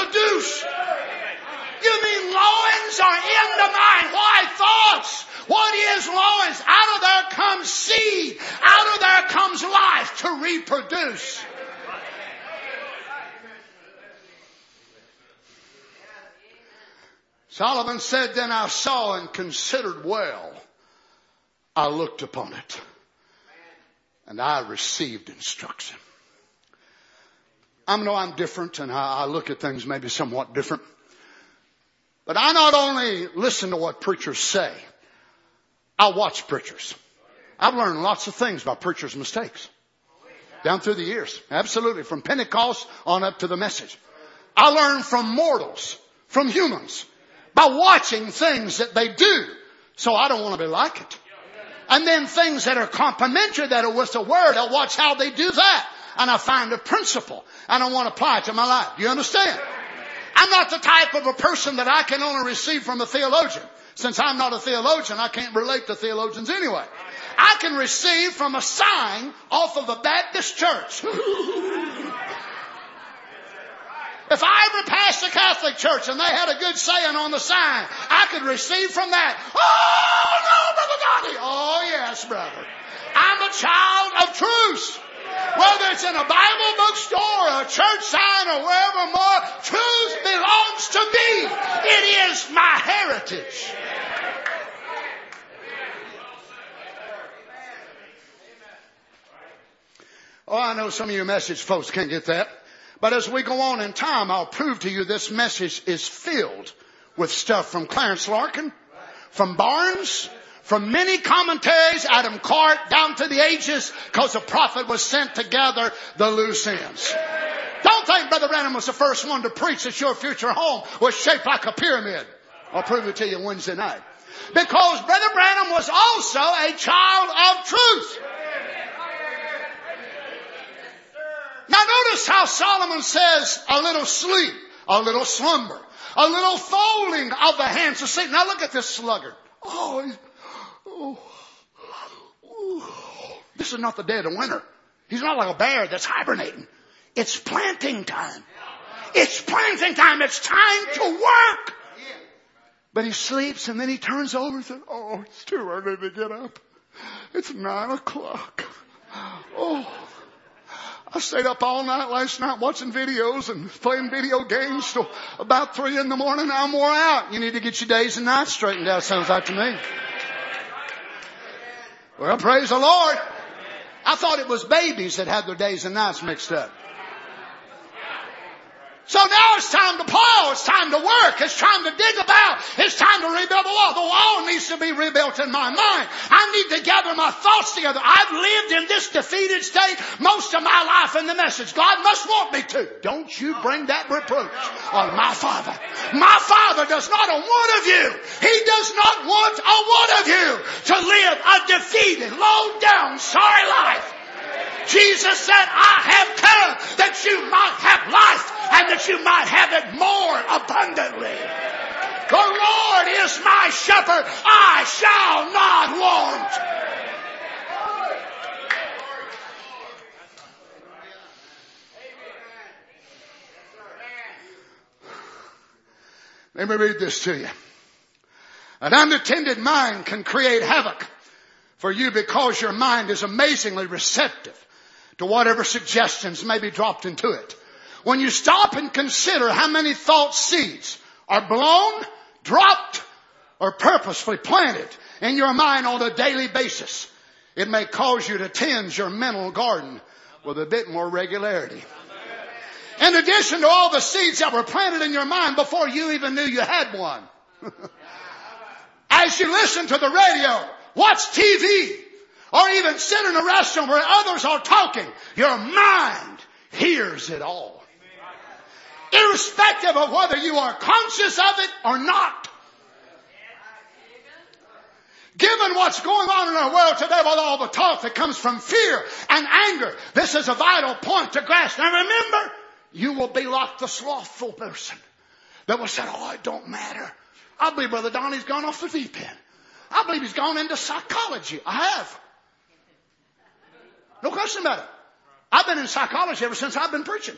S7: reproduce. You mean loins are in the mind? Why thoughts? What What is loins? Out of there comes seed. Out of there comes life to reproduce. Solomon said, then I saw and considered well. I looked upon it. And I received instruction. I know I'm different and I look at things maybe somewhat different. But I not only listen to what preachers say, I watch preachers. I've learned lots of things by preachers' mistakes. Down through the years. Absolutely. From Pentecost on up to the message. I learn from mortals, from humans, by watching things that they do. So I don't want to be like it. And then things that are complimentary, that are with the word, I watch how they do that. And I find a principle. And I want to apply it to my life. Do you understand? I'm not the type of a person that I can only receive from a theologian. Since I'm not a theologian, I can't relate to theologians anyway. I can receive from a sign off of a Baptist church. If I ever passed a Catholic church and they had a good saying on the sign, I could receive from that. Oh, no, Brother Donnie. Oh, yes, brother. I'm a child of truth. Whether it's in a Bible bookstore or a church sign or wherever more, truth belongs to me. It is my heritage. Oh, I know some of you message folks can't get that. But as we go on in time, I'll prove to you this message is filled with stuff from Clarence Larkin, from Barnes, from many commentaries, Adam Cart, down to the ages, because the prophet was sent to gather the loose ends. Don't think Brother Branham was the first one to preach that your future home was shaped like a pyramid. I'll prove it to you Wednesday night. Because Brother Branham was also a child of truth. Now notice how Solomon says a little sleep, a little slumber, a little folding of the hands to sleep. Now look at this sluggard. This is not the dead of winter. He's not like a bear that's hibernating. It's planting time. It's planting time. It's time to work. But he sleeps and then he turns over and says, oh, it's too early to get up. It's 9 o'clock. Oh, I stayed up all night last night watching videos and playing video games till about 3 in the morning. Now I'm wore out. You need to get your days and nights straightened out, sounds like to me. Well, praise the Lord. I thought it was babies that had their days and nights mixed up. So now it's time to plow. It's time to work. It's time to dig about. It's time to rebuild the wall. The wall needs to be rebuilt in my mind. I need to gather my thoughts together. I've lived in this defeated state most of my life in the message. God must want me to. Don't you bring that reproach on my Father. My Father does not want one of you. He does not want a one of you to live a defeated, low down, sorry life. Jesus said, I have come that you might have life and that you might have it more abundantly. The Lord is my shepherd. I shall not want. Let me read this to you. An unattended mind can create havoc for you because your mind is amazingly receptive to whatever suggestions may be dropped into it. When you stop and consider how many thought seeds are blown, dropped, or purposefully planted in your mind on a daily basis, it may cause you to tend your mental garden with a bit more regularity. In addition to all the seeds that were planted in your mind before you even knew you had one. As you listen to the radio, watch TV, or even sit in a restaurant where others are talking, your mind hears it all. Irrespective of whether you are conscious of it or not. Given what's going on in our world today with all the talk that comes from fear and anger, this is a vital point to grasp. Now remember, you will be like the slothful person that will say, oh, it don't matter. I believe Brother Donnie's gone off the deep end. I believe he's gone into psychology. I have. No question about it. I've been in psychology ever since I've been preaching.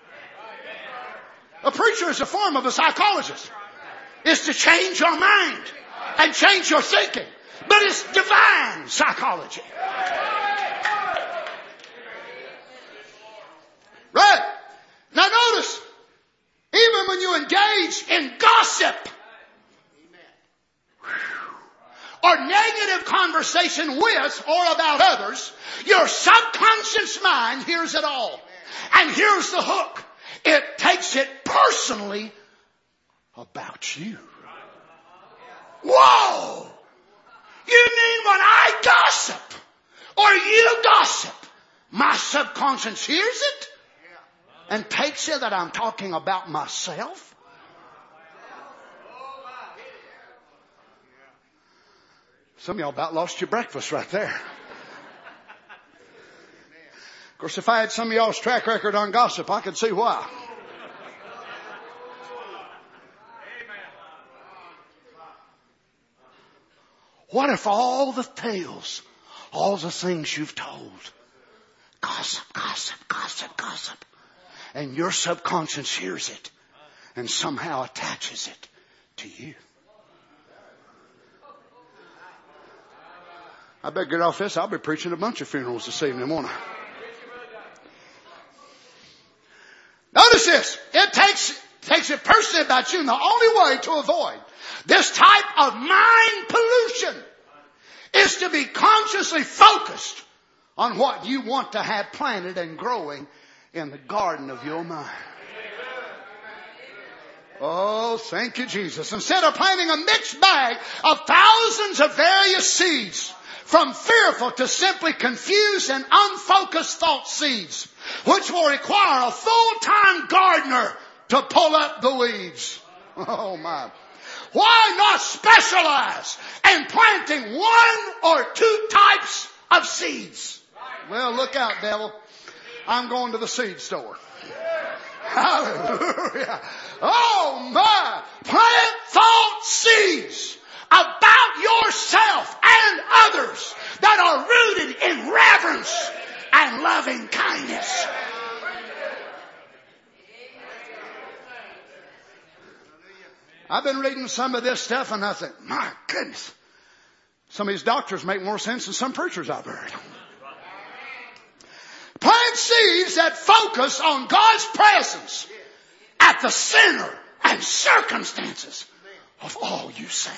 S7: A preacher is a form of a psychologist. It's to change your mind and change your thinking But it's divine psychology. Right. Now notice, even when you engage in gossip or negative conversation with or about others, your subconscious mind hears it all. And here's the hook. It takes it personally about you. Whoa! You mean when I gossip or you gossip, my subconscious hears it and takes it that I'm talking about myself? Some of y'all about lost your breakfast right there. Of course, if I had some of y'all's track record on gossip, I could see why. What if all the tales, all the things you've told, gossip, gossip, gossip, gossip, and your subconscious hears it and somehow attaches it to you? I better get off this. I'll be preaching a bunch of funerals this evening, won't I? Notice this. It takes it personally about you. And the only way to avoid this type of mind pollution is to be consciously focused on what you want to have planted and growing in the garden of your mind. Oh, thank you, Jesus. Instead of planting a mixed bag of thousands of various seeds, from fearful to simply confused and unfocused thought seeds, which will require a full-time gardener to pull up the weeds. Oh my. Why not specialize in planting one or two types of seeds? Well, look out, devil. I'm going to the seed store. Hallelujah. Oh my. Plant thought seeds about yourself and others that are rooted in reverence and loving kindness. I've been reading some of this stuff and I think, my goodness, some of these doctors make more sense than some preachers I've heard. Plant seeds that focus on God's presence at the center and circumstances of all you say.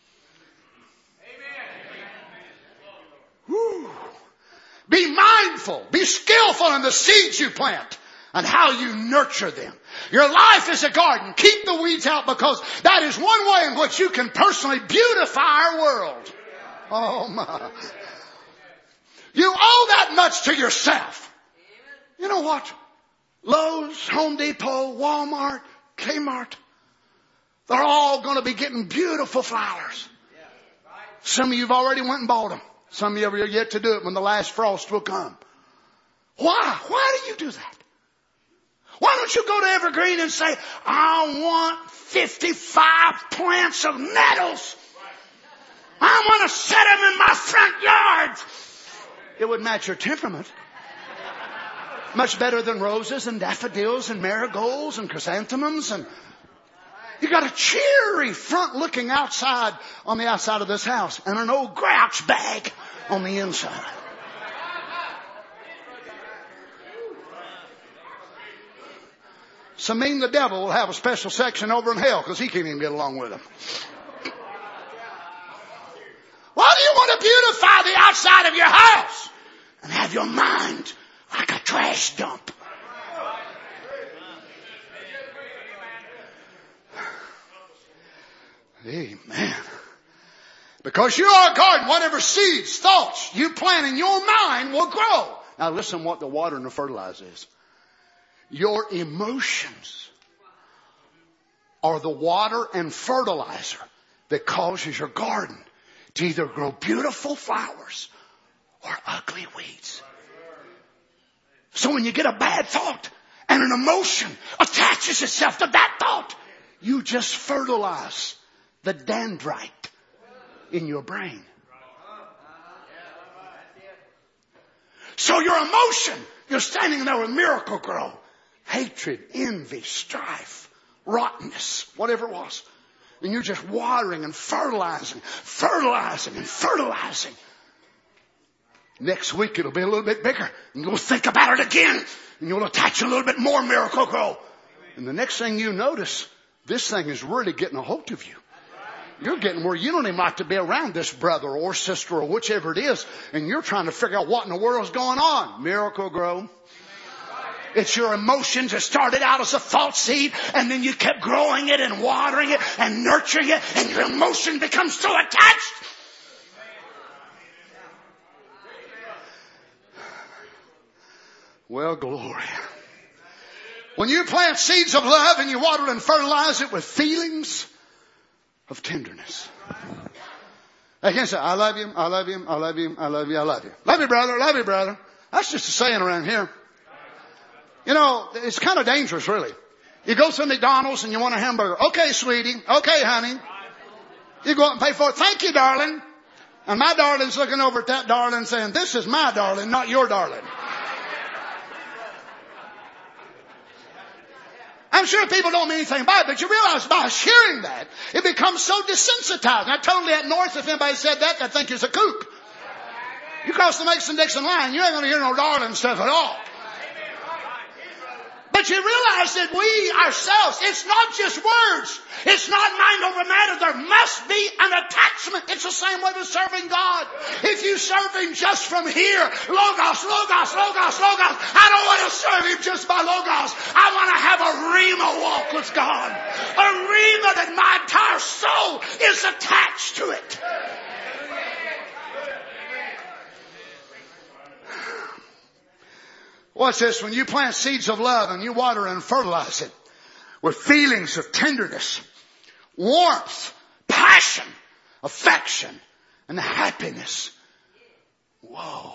S7: Woo. Be mindful, be skillful in the seeds you plant and how you nurture them. Your life is a garden. Keep the weeds out, because that is one way in which you can personally beautify our world. Oh my. You owe that much to yourself. You know what? Lowe's, Home Depot, Walmart, Kmart, they're all going to be getting beautiful flowers. Some of you have already went and bought them. Some of you are yet to do it when the last frost will come. Why? Why do you do that? Why don't you go to Evergreen and say, I want 55 plants of nettles. I want to set them in my front yard. It would match your temperament. Much better than roses and daffodils and marigolds and chrysanthemums. And you got a cheery front looking outside on the outside of this house and an old grouch bag on the inside. So mean the devil will have a special section over in hell because he can't even get along with them. Why do you want to beautify the outside of your house and have your mind like a trash dump? Amen. Because you are a garden, whatever seeds, thoughts you plant in your mind will grow. Now listen what the water and the fertilizer is. Your emotions are the water and fertilizer that causes your garden to either grow beautiful flowers or ugly weeds. So when you get a bad thought and an emotion attaches itself to that thought, you just fertilize the dendrite in your brain. So your emotion, you're standing there with Miracle-Gro. Hatred, envy, strife, rottenness, whatever it was. And you're just watering and fertilizing, fertilizing and fertilizing. Next week it'll be a little bit bigger. And you'll think about it again. And you'll attach a little bit more Miracle-Gro. And the next thing you notice, this thing is really getting a hold of you. You're getting where you don't even like to be around this brother or sister or whichever it is. And you're trying to figure out what in the world is going on. Miracle-Gro. It's your emotions that started out as a false seed, and then you kept growing it and watering it and nurturing it, and your emotion becomes so attached. Well, glory. When you plant seeds of love and you water and fertilize it with feelings of tenderness. I can't say, I love you, I love you, I love you, I love you, I love you. Love you, brother, love you, brother. That's just a saying around here. You know, it's kind of dangerous, really. You go to McDonald's and you want a hamburger. Okay, sweetie. Okay, honey. You go out and pay for it. Thank you, darling. And my darling's looking over at that darling saying, this is my darling, not your darling. I'm sure people don't mean anything by it, but you realize by hearing that, it becomes so desensitized. Now, totally up north, if anybody said that, they'd think you're a kook. You cross the Mason-Dixon line, you ain't going to hear no darling stuff at all. But you realize that we ourselves, it's not just words. It's not mind over matter. There must be an attachment. It's the same way with serving God. If you serve Him just from here, Logos, Logos, Logos, Logos, I don't want to serve Him just by Logos. I want to have a Rhema walk with God. A Rhema that my entire soul is attached to it. Watch this. When you plant seeds of love and you water and fertilize it with feelings of tenderness, warmth, passion, affection, and happiness. Whoa.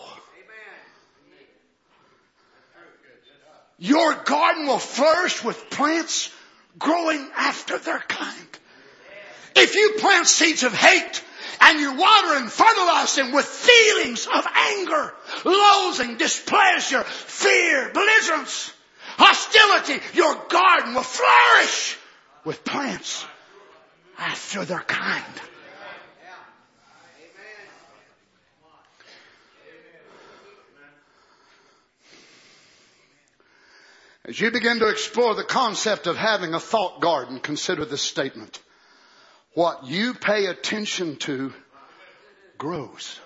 S7: Your garden will flourish with plants growing after their kind. If you plant seeds of hate, and you water and fertilize them with feelings of anger, loathing, displeasure, fear, belligerence, hostility, your garden will flourish with plants after their kind. As you begin to explore the concept of having a thought garden, consider this statement. What you pay attention to grows.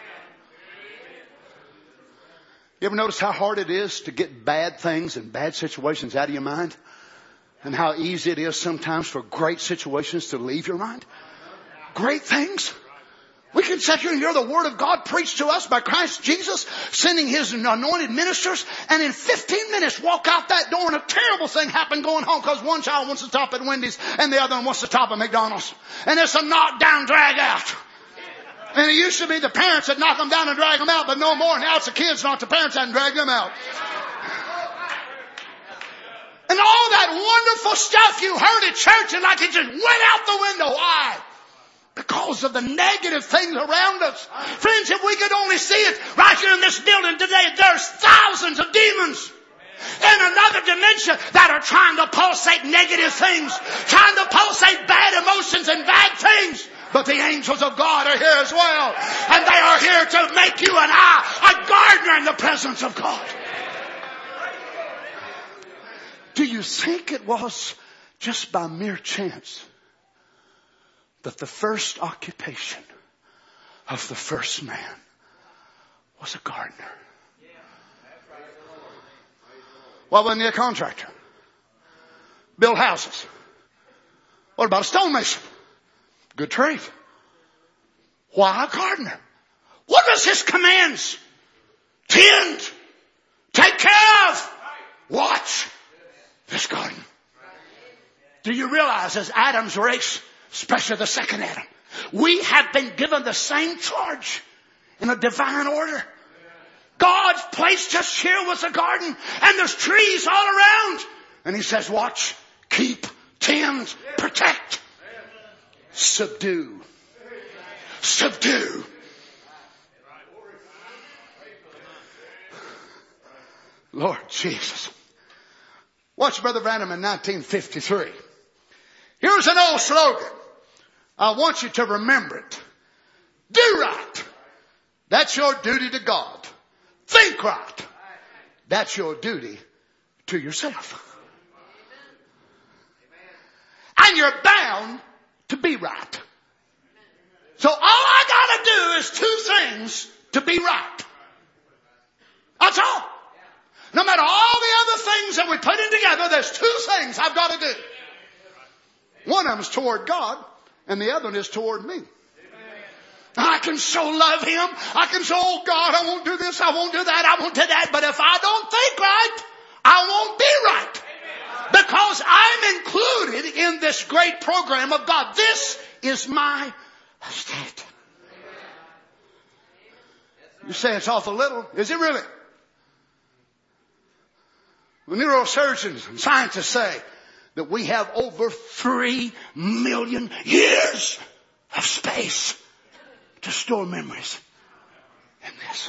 S7: You ever notice how hard it is to get bad things and bad situations out of your mind? And how easy it is sometimes for great situations to leave your mind? Great things. We can sit here and hear the Word of God preached to us by Christ Jesus, sending His anointed ministers, and in 15 minutes walk out that door and a terrible thing happened going home because one child wants to stop at Wendy's and the other one wants to stop at McDonald's. And it's a knock-down, drag-out. And it used to be the parents that knock them down and drag them out, but no more. Now it's the kids, not the parents that drag them out. And all that wonderful stuff you heard at church and like it just went out the window. Why? Because of the negative things around us. Friends, if we could only see it right here in this building today, there's thousands of demons in another dimension that are trying to pulsate negative things, trying to pulsate bad emotions and bad things. But the angels of God are here as well. And they are here to make you and I a gardener in the presence of God. Do you think it was just by mere chance that the first occupation of the first man was a gardener? Why wasn't he a contractor? Build houses. What about a stonemason? Good trade. Why a gardener? What does his commands? Tend. Take care of. Watch this garden. Do you realize as Adam's race, especially the second Adam, we have been given the same charge in a divine order. God placed us here with a garden and there's trees all around. And He says, watch, keep, tend, protect, subdue. Subdue. Lord Jesus. Watch Brother Branham in 1953. Here's an old slogan. I want you to remember it. Do right. That's your duty to God. Think right. That's your duty to yourself. And you're bound to be right. So all I gotta do is two things to be right. That's all. No matter all the other things that we put in together, there's two things I've got to do. One of them is toward God, and the other one is toward me. I can so love Him. I can so, oh God, I won't do this, I won't do that, I won't do that. But if I don't think right, I won't be right. Because I'm included in this great program of God. This is my estate. You say it's awful little. Is it really? The neurosurgeons and scientists say that we have over 3 million years of space to store memories in this.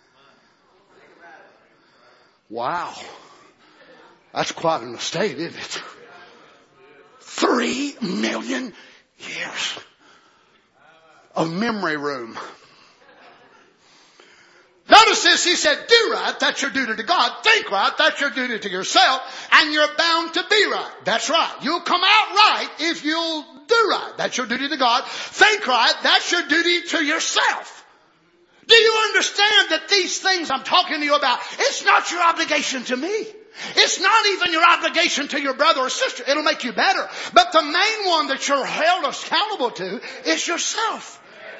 S7: Wow. That's quite an estate, isn't it? 3 million years of memory room. Notice this, he said, do right, that's your duty to God. Think right, that's your duty to yourself. And you're bound to be right. That's right. You'll come out right if you'll do right. That's your duty to God. Think right, that's your duty to yourself. Do you understand that these things I'm talking to you about, it's not your obligation to me. It's not even your obligation to your brother or sister. It'll make you better. But the main one that you're held accountable to is yourself.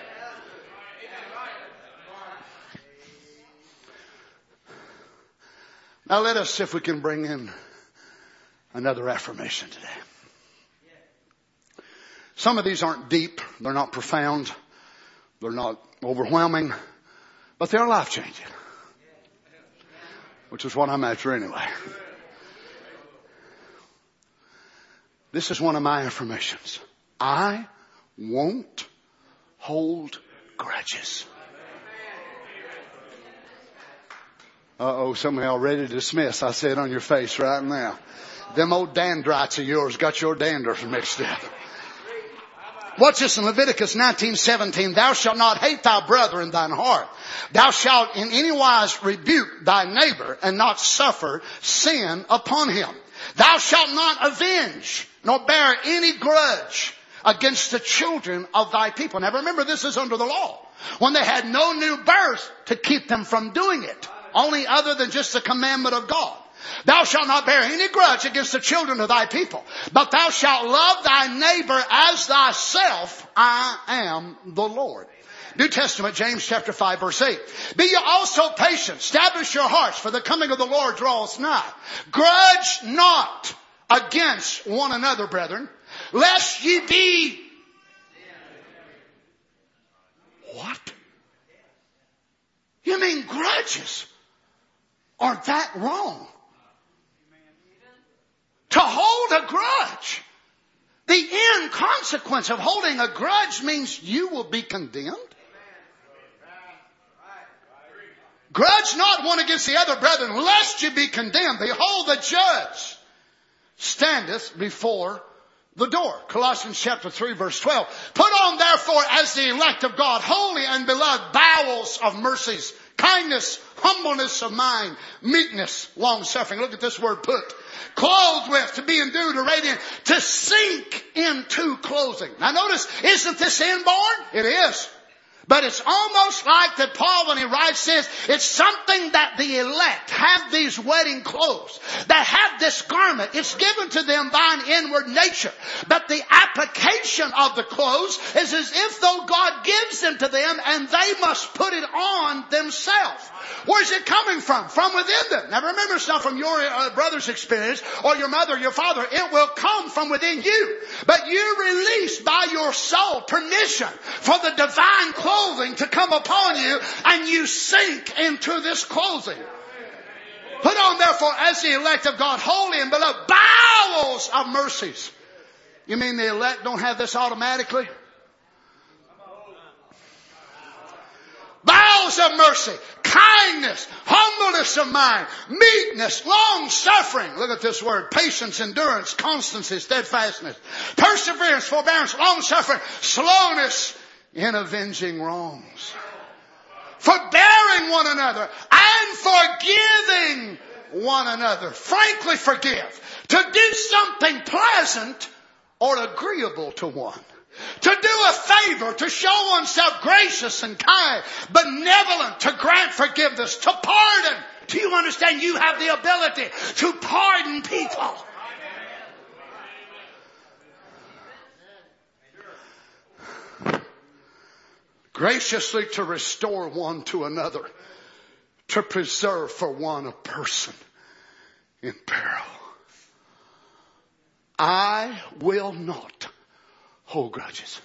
S7: Now let us see if we can bring in another affirmation today. Some of these aren't deep. They're not profound. They're not overwhelming. But they're life-changing. Which is what I'm after anyway. This is one of my affirmations. I won't hold grudges. Uh-oh, some of y'all ready to dismiss. I see it on your face right now. Them old dendrites of yours got your dandruff mixed up. Watch this in Leviticus 19:17. Thou shalt not hate thy brother in thine heart. Thou shalt in any wise rebuke thy neighbor and not suffer sin upon him. Thou shalt not avenge nor bear any grudge against the children of thy people. Now remember, this is under the law. When they had no new birth to keep them from doing it. Only other than just the commandment of God. Thou shalt not bear any grudge against the children of thy people, but thou shalt love thy neighbor as thyself. I am the Lord. New Testament, James chapter 5 verse 8. Be ye also patient. Establish your hearts, for the coming of the Lord draweth nigh. Grudge not against one another, brethren, lest ye be... What? You mean grudges? Aren't that wrong? To hold a grudge. The end consequence of holding a grudge means you will be condemned. Grudge not one against the other, brethren, lest you be condemned. Behold, the judge standeth before the door. Colossians chapter 3 verse 12. Put on therefore as the elect of God, holy and beloved, bowels of mercies, kindness, humbleness of mind, meekness, long-suffering. Look at this word put. Clothed with, to be endued or radiant, to sink into clothing. Now notice, isn't this inborn? It is. But it's almost like that Paul, when he writes, says it's something that the elect have, these wedding clothes, that have this garment. It's given to them by an inward nature. But the application of the clothes is as if though God gives them to them and they must put it on themselves. Where's it coming from? From within them. Now remember, it's not from your brother's experience or your mother or your father. It will come from within you. But you release by your soul permission for the divine clothing to come upon you, and you sink into this clothing. Put on therefore as the elect of God, holy and beloved, bowels of mercies. You mean the elect don't have this automatically? Bowels of mercy, kindness, humbleness humbleness of mind, meekness, long suffering. Look at this word. Patience, endurance, constancy, steadfastness, perseverance, forbearance, long suffering, slowness in avenging wrongs. Forbearing one another and forgiving one another. Frankly forgive. To do something pleasant or agreeable to one. To do a favor, to show oneself gracious and kind, benevolent, to grant forgiveness, to pardon. Do you understand? You have the ability to pardon people. Graciously to restore one to another, to preserve for one a person in peril. I will not hold grudges.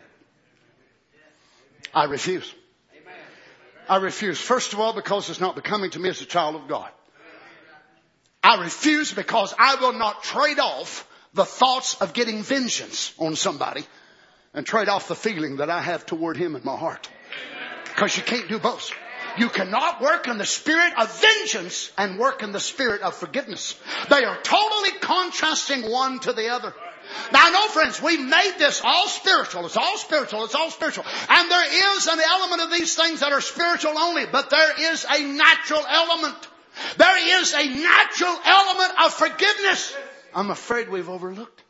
S7: I refuse. I refuse. First of all, because it's not becoming to me as a child of God. I refuse because I will not trade off the thoughts of getting vengeance on somebody and trade off the feeling that I have toward him in my heart. Because you can't do both. You cannot work in the spirit of vengeance and work in the spirit of forgiveness. They are totally contrasting one to the other. Now I know, friends, we've made this all spiritual. It's all spiritual. It's all spiritual. And there is an element of these things that are spiritual only, but there is a natural element. There is a natural element of forgiveness. I'm afraid we've overlooked.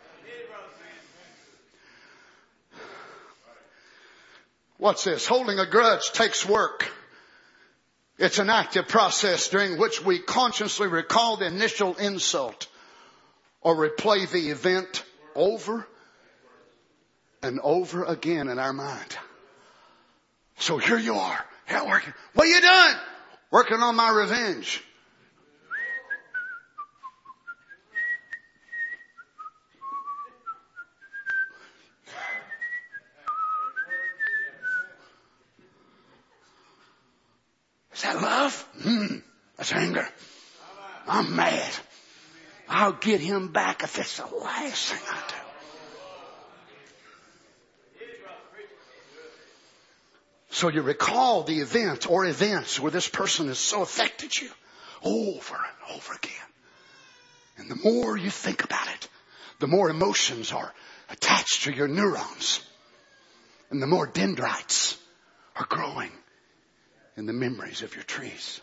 S7: What's this? Holding a grudge takes work. It's an active process during which we consciously recall the initial insult or replay the event over and over again in our mind. So here you are. Here working. What are you doing? Working on my revenge. Is that love? That's anger. I'm mad. I'll get him back if it's the last thing I do. So you recall the event or events where this person has so affected you over and over again. And the more you think about it, the more emotions are attached to your neurons. And the more dendrites are growing in the memories of your trees.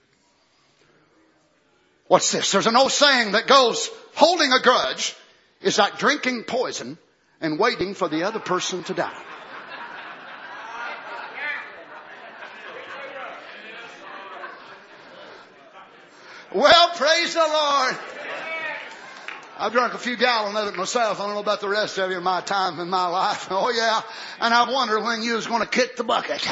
S7: What's this? There's an old saying that goes, holding a grudge is like drinking poison and waiting for the other person to die. Well, praise the Lord. I've drunk a few gallons of it myself. I don't know about the rest of you in my time in my life. Oh yeah. And I wonder when you was going to kick the bucket.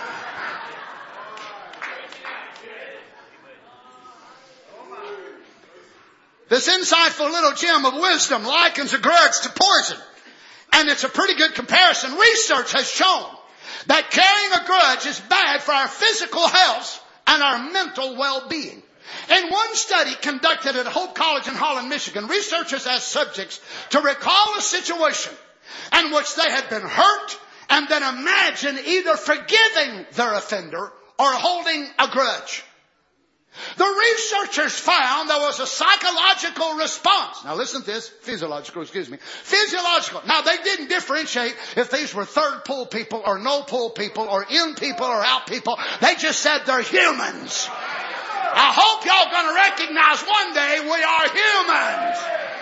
S7: This insightful little gem of wisdom likens a grudge to poison. And it's a pretty good comparison. Research has shown that carrying a grudge is bad for our physical health and our mental well-being. In one study conducted at Hope College in Holland, Michigan, researchers asked subjects to recall a situation in which they had been hurt and then imagine either forgiving their offender or holding a grudge. The researchers found there was a psychological response. Now listen to this. Physiological. Now they didn't differentiate if these were third pull people or no pull people or in people or out people. They just said they're humans. I hope y'all going to recognize one day we are humans.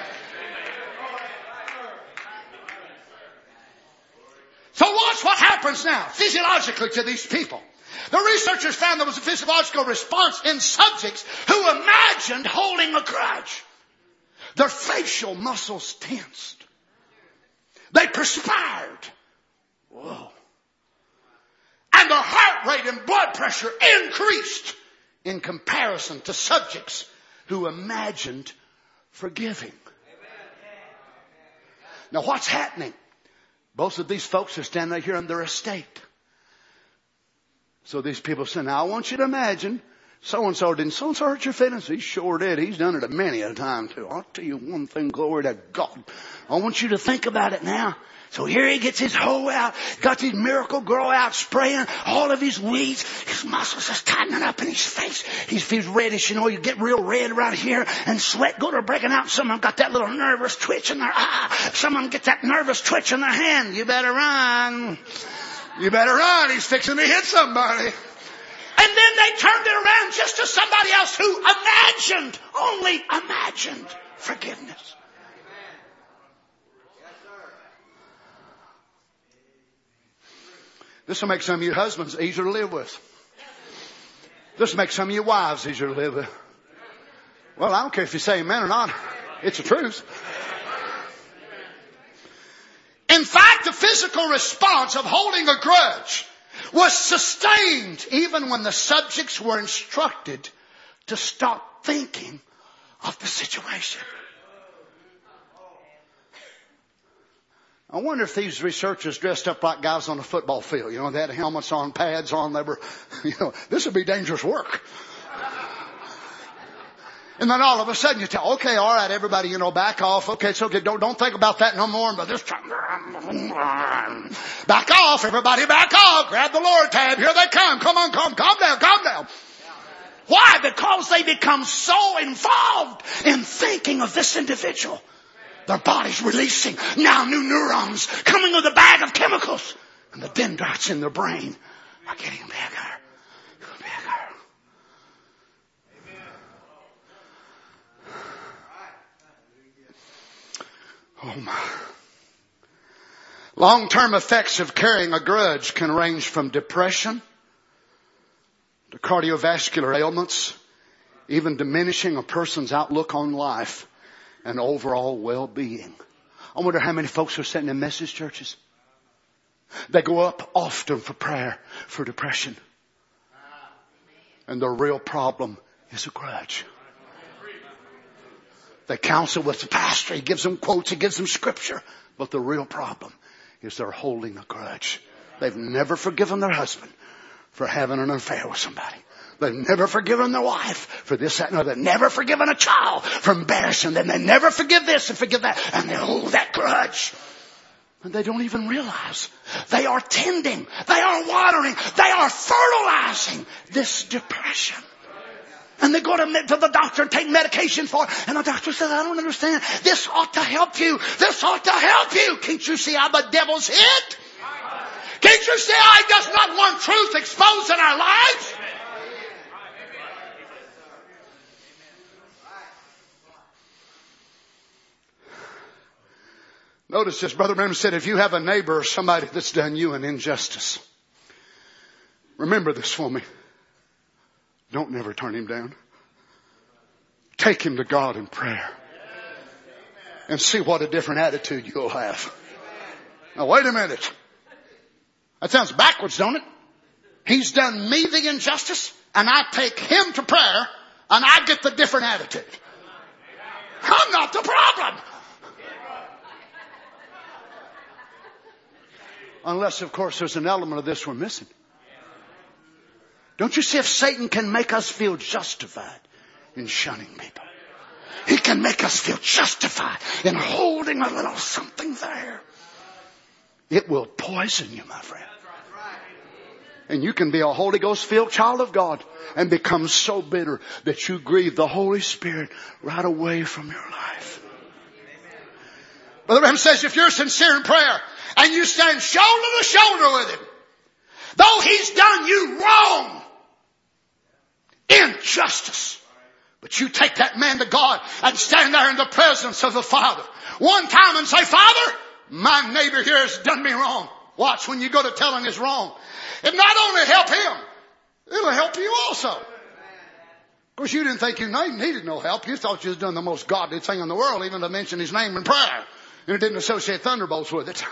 S7: So watch what happens now physiologically to these people. The researchers found there was a physiological response in subjects who imagined holding a grudge. Their facial muscles tensed. They perspired. Whoa. And their heart rate and blood pressure increased in comparison to subjects who imagined forgiving. Now what's happening? Both of these folks are standing right here on their estate. So these people say, now I want you to imagine So-and-so didn't. So-and-so hurt your feelings. He sure did. He's done it many a time too. I'll tell you one thing, glory to God. I want you to think about it now. So here he gets his hoe out, got his Miracle Grow out, spraying all of his weeds. His muscles just tightening up in his face. He feels reddish, you know, you get real red right here, and sweat go to breaking out. Some of them got that little nervous twitch in their eye. Some of them get that nervous twitch in their hand. You better run. You better run. He's fixing to hit somebody. And then they turned it around just to somebody else who only imagined forgiveness. This will make some of you husbands easier to live with. This will make some of you wives easier to live with. Well, I don't care if you say amen or not. It's the truth. In fact, the physical response of holding a grudge was sustained even when the subjects were instructed to stop thinking of the situation. I wonder if these researchers dressed up like guys on a football field, you know, they had helmets on, pads on, they were, you know, this would be dangerous work. And then all of a sudden you tell, okay, all right, everybody, you know, back off. Okay, it's okay. Don't think about that no more. But this time, back off, everybody, back off. Grab the Lord tab. Here they come. Come on, calm down. Why? Because they become so involved in thinking of this individual. Their body's releasing now new neurons coming with a bag of chemicals. And the dendrites in their brain are getting bigger. Oh my. Long-term effects of carrying a grudge can range from depression to cardiovascular ailments, even diminishing a person's outlook on life and overall well-being. I wonder how many folks are sitting in message churches. They go up often for prayer for depression. And the real problem is a grudge. They counsel with the pastor. He gives them quotes. He gives them scripture. But the real problem is they're holding a grudge. They've never forgiven their husband for having an affair with somebody. They've never forgiven their wife for this, that, and other. They've never forgiven a child for embarrassing them. They never forgive this and forgive that. And they hold that grudge. And they don't even realize they are tending, they are watering, they are fertilizing this depression. And they go to the doctor and take medication for it. And the doctor says, I don't understand. This ought to help you. This ought to help you. Can't you see how the devil's hit? Can't you see how he does not want truth exposed in our lives? Notice this. Brother Branham said, if you have a neighbor or somebody that's done you an injustice, remember this for me. Don't never turn him down. Take him to God in prayer. And see what a different attitude you'll have. Now wait a minute. That sounds backwards, don't it? He's done me the injustice and I take him to prayer and I get the different attitude. I'm not the problem. Unless, of course, there's an element of this we're missing. Don't you see if Satan can make us feel justified in shunning people? He can make us feel justified in holding a little something there. It will poison you, my friend. And you can be a Holy Ghost filled child of God and become so bitter that you grieve the Holy Spirit right away from your life. Brother Branham says if you're sincere in prayer and you stand shoulder to shoulder with him, though he's done you wrong, injustice, but you take that man to God and stand there in the presence of the Father one time and say, Father, my neighbor here has done me wrong. Watch when you go to tell him he's wrong. It not only help him, it'll help you also. Of course, you didn't think you needed no help. You thought you was doing the most godly thing in the world, even to mention his name in prayer. And it didn't associate thunderbolts with it.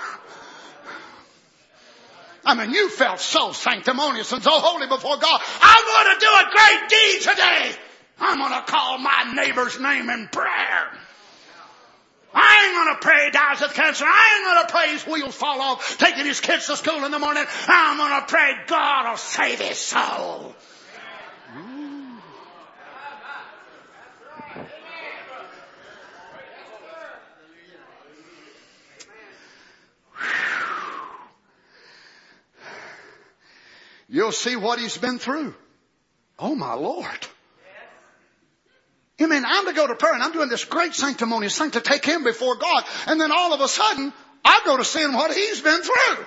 S7: I mean, you felt so sanctimonious and so holy before God. I'm going to do a great deed today. I'm going to call my neighbor's name in prayer. I ain't going to pray he dies of cancer. I ain't going to pray his wheels fall off taking his kids to school in the morning. I'm going to pray God will save his soul. Ooh. you'll see what he's been through. Oh my Lord. You mean I'm to go to prayer and I'm doing this great sanctimonious thing to take him before God, and then all of a sudden I go to seeing what he's been through.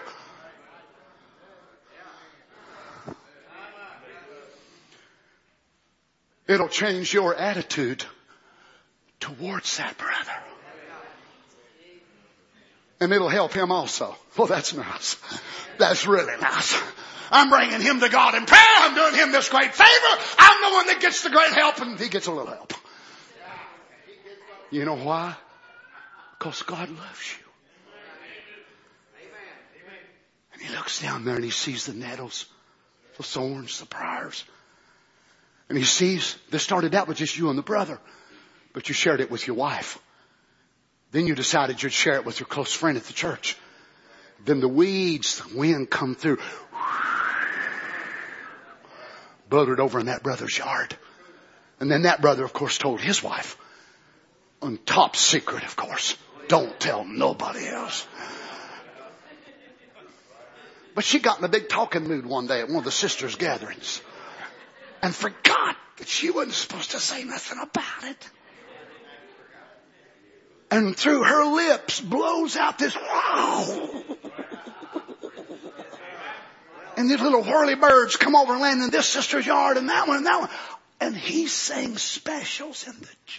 S7: It'll change your attitude towards that brother. And it'll help him also. Well, that's nice. That's really nice. I'm bringing him to God in prayer. I'm doing him this great favor. I'm the one that gets the great help, and he gets a little help. You know why? Because God loves you. And he looks down there and he sees the nettles, the thorns, the briars. And he sees, this started out with just you and the brother, but you shared it with your wife. Then you decided you'd share it with your close friend at the church. Then the weeds, the wind come through, blowed it over in that brother's yard. And then that brother, of course, told his wife, on top secret, of course, don't tell nobody else. But she got in a big talking mood one day at one of the sisters' gatherings and forgot that she wasn't supposed to say nothing about it. And through her lips blows out this wow. And these little whirly birds come over and land in this sister's yard and that one and that one. And he sang specials in the church.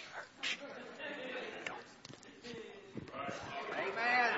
S7: Amen.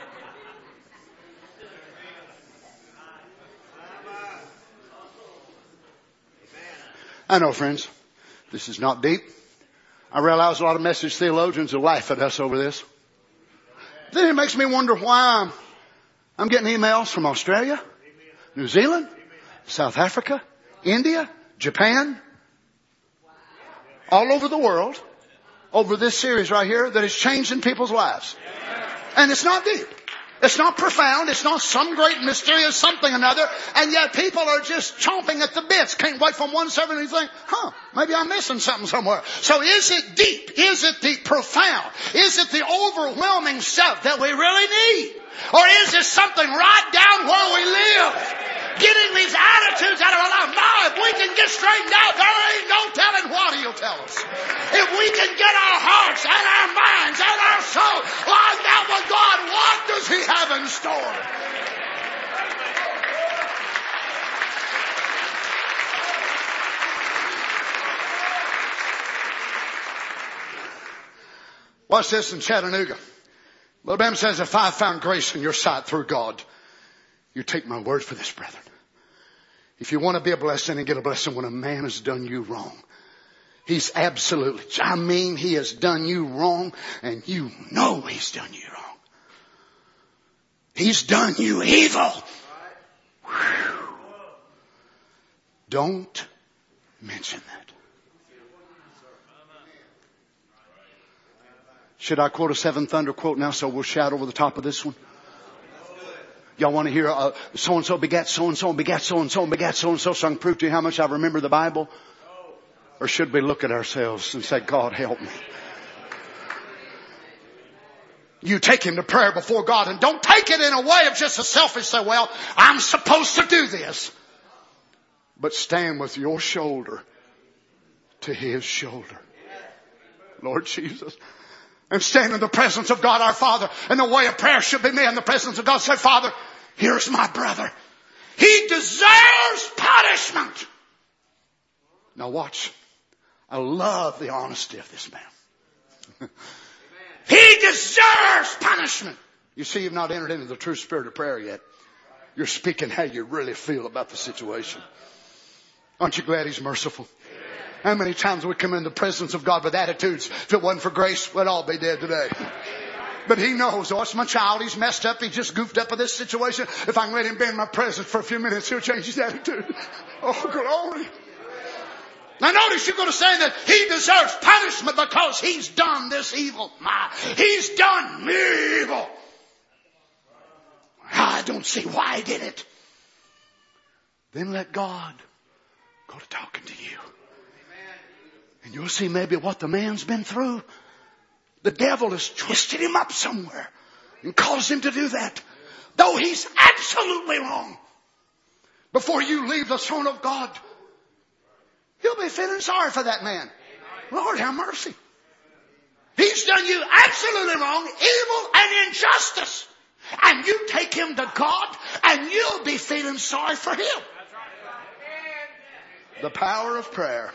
S7: I know, friends, this is not deep. I realize a lot of message theologians will laugh at us over this. Then it makes me wonder why I'm getting emails from Australia, New Zealand, South Africa, India, Japan, all over the world, over this series right here that is changing people's lives. And it's not deep. It's not profound. It's not some great mysterious something or another. And yet people are just chomping at the bits. Can't wait from one sermon and think, maybe I'm missing something somewhere. So is it deep? Is it the profound? Is it the overwhelming stuff that we really need? Or is it something right down where we live? Getting these attitudes out of our life. Now, if we can get straightened out, there ain't no telling what he'll tell us. If we can get our hearts and our minds and our soul lined out with God, what does he have in store? Watch this in Chattanooga. Brother Branham says, if I found grace in your sight through God, you take my word for this, brethren. If you want to be a blessing and get a blessing when a man has done you wrong, he's absolutely, he has done you wrong, and you know he's done you wrong. He's done you evil. Whew. Don't mention that. Should I quote a Seven Thunder quote now so we'll shout over the top of this one? Y'all want to hear so-and-so begat so-and-so and begat so-and-so and begat so-and-so so I can prove to you how much I remember the Bible? Or should we look at ourselves and say, God, help me? You take him to prayer before God, and don't take it in a way of just a selfish say, well, I'm supposed to do this. But stand with your shoulder to his shoulder. Lord Jesus. And stand in the presence of God our Father. And the way of prayer should be me in the presence of God. Say, Father, here's my brother. He deserves punishment. Now watch. I love the honesty of this man. He deserves punishment. You see, you've not entered into the true spirit of prayer yet. You're speaking how you really feel about the situation. Aren't you glad he's merciful? How many times we come in the presence of God with attitudes? If it wasn't for grace, we'd all be dead today. But he knows, it's my child. He's messed up. He just goofed up with this situation. If I can let him be in my presence for a few minutes, he'll change his attitude. Oh, glory. Now notice you're going to say that he deserves punishment because he's done this evil. He's done me evil. I don't see why he did it. Then let God go to talking to you. And you'll see maybe what the man's been through. The devil has twisted him up somewhere and caused him to do that. Though he's absolutely wrong. before you leave the throne of God, you'll be feeling sorry for that man. Lord, have mercy. He's done you absolutely wrong, evil and injustice. And you take him to God and you'll be feeling sorry for him. The power of prayer.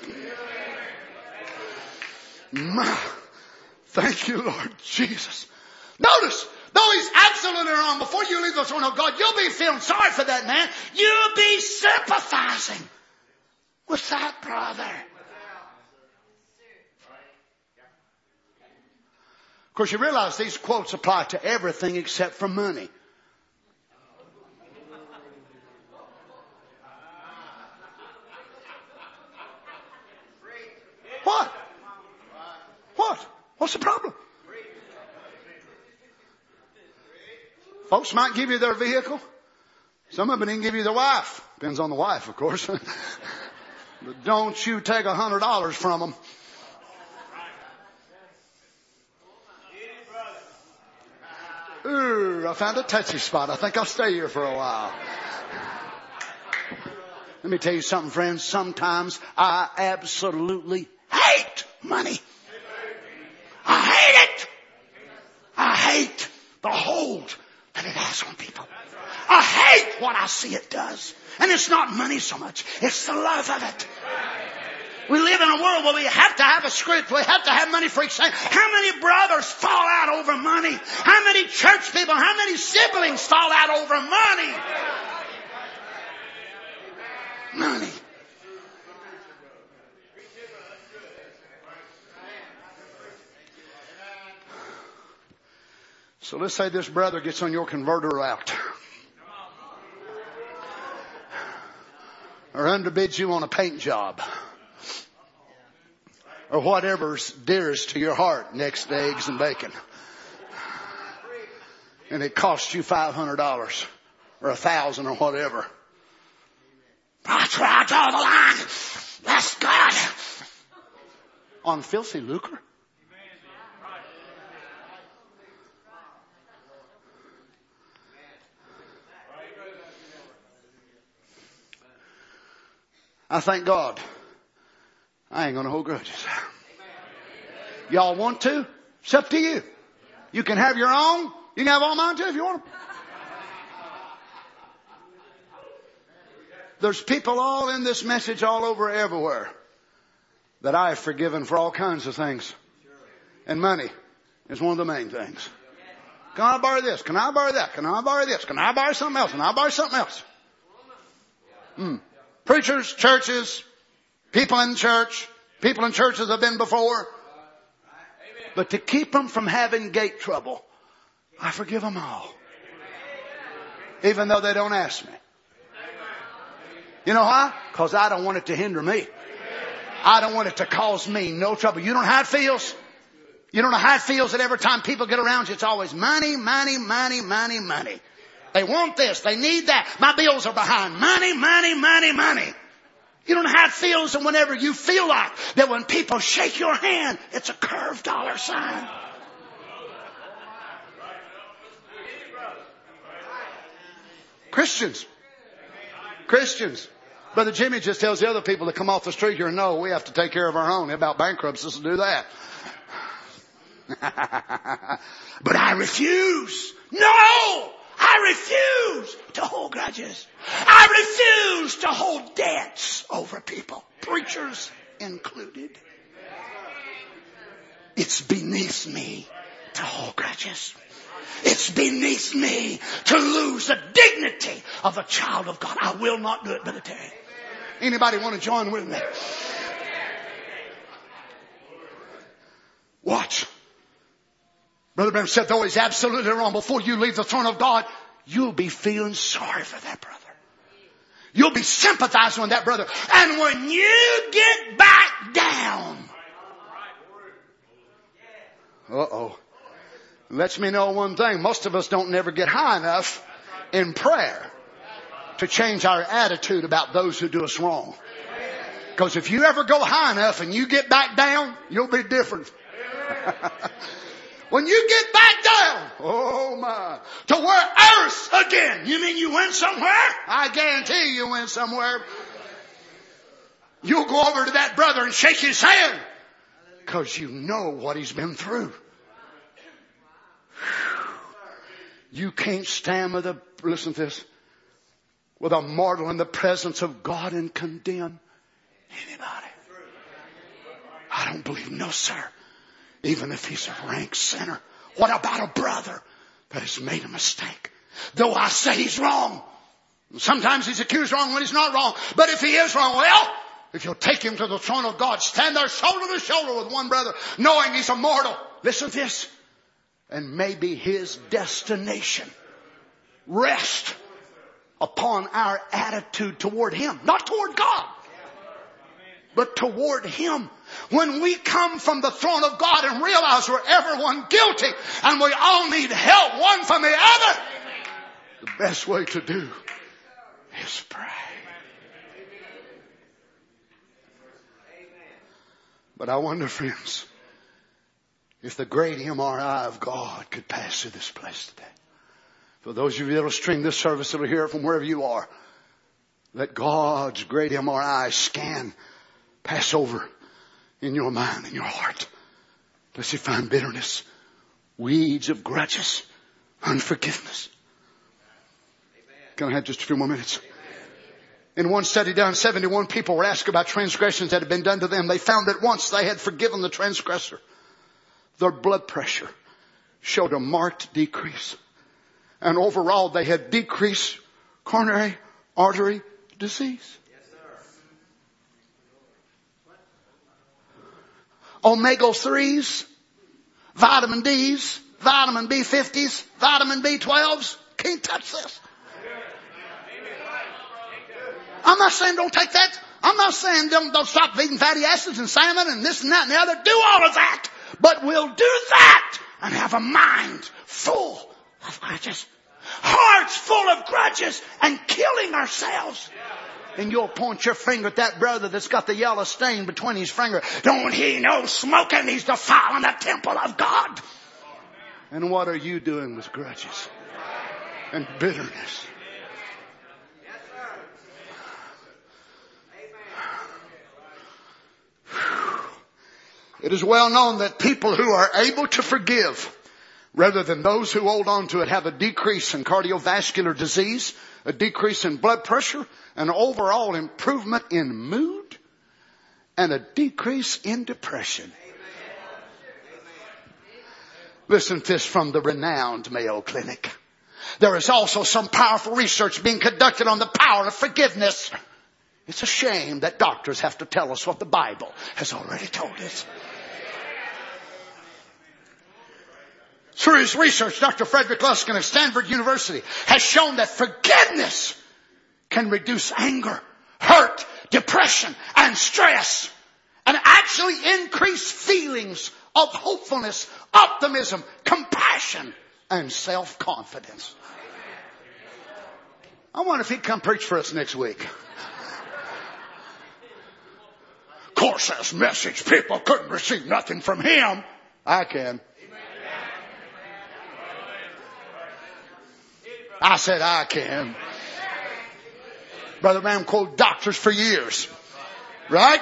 S7: Thank you, Lord Jesus. Notice, though he's absolutely wrong, before you leave the throne of God, you'll be feeling sorry for that man. You'll be sympathizing with that brother. Of course, you realize these quotes apply to everything except for money. What? What? What's the problem? Folks might give you their vehicle. Some of them didn't give you their wife. Depends on the wife, of course. But don't you take $100 from them. Ooh, I found a touchy spot. I think I'll stay here for a while. Let me tell you something, friends. Sometimes I absolutely hate money. I hate it. I hate the hold that it has on people. I hate what I see it does. And it's not money so much. It's the love of it. We live in a world where we have to have a script. We have to have money freaks. How many brothers fall out over money? How many church people, how many siblings fall out over money? Money. So let's say this brother gets on your converter route. Or underbids you on a paint job. Or whatever's dearest to your heart next to eggs and bacon. And it costs you $500 or $1,000 or whatever. That's where I draw the line. That's God. On filthy lucre? I thank God. I ain't going to hold grudges. Y'all want to? It's up to you. You can have your own. You can have all mine too if you want them. There's people all in this message all over everywhere that I have forgiven for all kinds of things. And money is one of the main things. Can I borrow this? Can I borrow that? Can I borrow this? Can I borrow something else? Can I borrow something else? Preachers, churches, people in church, people in churches have been before. But to keep them from having gate trouble, I forgive them all. Even though they don't ask me. You know why? Because I don't want it to hinder me. I don't want it to cause me no trouble. You don't know how it feels? You don't know how it feels that every time people get around you, it's always money, money, money, money, money. They want this. They need that. My bills are behind. Money, money, money, money. You don't know how it feels, and whenever you feel like that when people shake your hand, it's a curved dollar sign. Christians. Brother Jimmy just tells the other people to come off the street here, no, we have to take care of our own. About bankruptcies to do that. But I refuse. No! I refuse to hold grudges. I refuse to hold debts over people. Preachers included. It's beneath me to hold grudges. It's beneath me to lose the dignity of a child of God. I will not do it, Brother Terry. Anybody want to join with me? Watch. Brother Branham said, though he's absolutely wrong, before you leave the throne of God, you'll be feeling sorry for that brother. You'll be sympathizing with that brother. And when you get back down, lets me know one thing. Most of us don't never get high enough in prayer to change our attitude about those who do us wrong. Because if you ever go high enough and you get back down, you'll be different. When you get back down, oh my, to where earth again. You mean you went somewhere? I guarantee you went somewhere. You'll go over to that brother and shake his hand because you know what he's been through. You can't stand with a, listen to this, with a mortal in the presence of God and condemn anybody. I don't believe, no sir. Even if he's a rank sinner. What about a brother that has made a mistake? Though I say he's wrong. Sometimes he's accused wrong when he's not wrong. But if he is wrong, well, if you'll take him to the throne of God, stand there shoulder to shoulder with one brother, knowing he's a mortal. Listen to this. And maybe his destination rest upon our attitude toward him. Not toward God, but toward him. When we come from the throne of God and realize we're everyone guilty and we all need help one from the other, the best way to do is pray. But I wonder, friends, if the great MRI of God could pass through this place today. For those of you that will stream this service, that will hear it from wherever you are, let God's great MRI scan pass over in your mind and your heart. Does he find bitterness, weeds of grudges, unforgiveness? Can I have just a few more minutes? In one study done, 71 people were asked about transgressions that had been done to them. They found that once they had forgiven the transgressor, their blood pressure showed a marked decrease. And overall, they had decreased coronary artery disease. Omega-3s, vitamin Ds, vitamin B50s, vitamin B12s. Can't touch this. I'm not saying don't take that. I'm not saying don't stop eating fatty acids and salmon and this and that and the other. Do all of that. But we'll do that and have a mind full of grudges. Hearts full of grudges and killing ourselves. And you'll point your finger at that brother that's got the yellow stain between his finger. Don't he know smoking? He's defiling the temple of God. And what are you doing with grudges and bitterness? It is well known that people who are able to forgive rather than those who hold on to it have a decrease in cardiovascular disease, a decrease in blood pressure, an overall improvement in mood, and a decrease in depression. Listen to this from the renowned Mayo Clinic. There is also some powerful research being conducted on the power of forgiveness. It's a shame that doctors have to tell us what the Bible has already told us. Through his research, Dr. Frederick Luskin of Stanford University has shown that forgiveness can reduce anger, hurt, depression, and stress, and actually increase feelings of hopefulness, optimism, compassion, and self-confidence. I wonder if he'd come preach for us next week. Of course, this message, people couldn't receive nothing from him. I can. I said I can. Brother Branham quoted doctors for years. Right?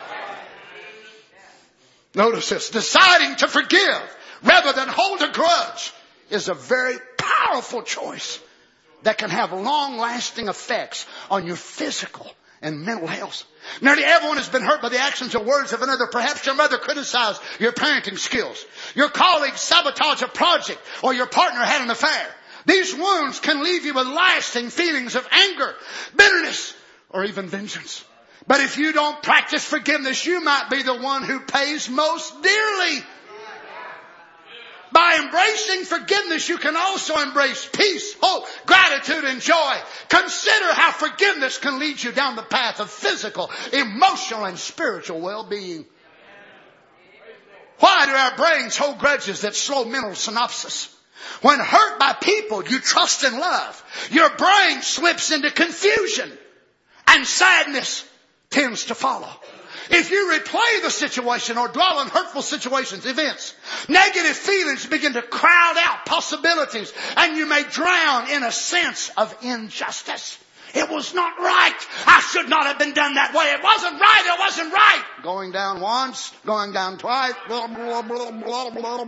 S7: Notice this. Deciding to forgive rather than hold a grudge is a very powerful choice that can have long-lasting effects on your physical and mental health. Nearly everyone has been hurt by the actions or words of another. Perhaps your mother criticized your parenting skills. Your colleague sabotaged a project, or your partner had an affair. These wounds can leave you with lasting feelings of anger, bitterness, or even vengeance. But if you don't practice forgiveness, you might be the one who pays most dearly. By embracing forgiveness, you can also embrace peace, hope, gratitude, and joy. Consider how forgiveness can lead you down the path of physical, emotional, and spiritual well-being. Why do our brains hold grudges that slow mental synopsis? When hurt by people you trust and love, your brain slips into confusion and sadness tends to follow. If you replay the situation or dwell on hurtful situations, events, negative feelings begin to crowd out possibilities, and you may drown in a sense of injustice. It was not right. I should not have been done that way. It wasn't right. It wasn't right. Going down once, going down twice, blah, blah, blah, blah, blah.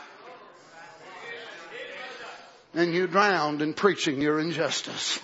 S7: And you drowned in preaching your injustice.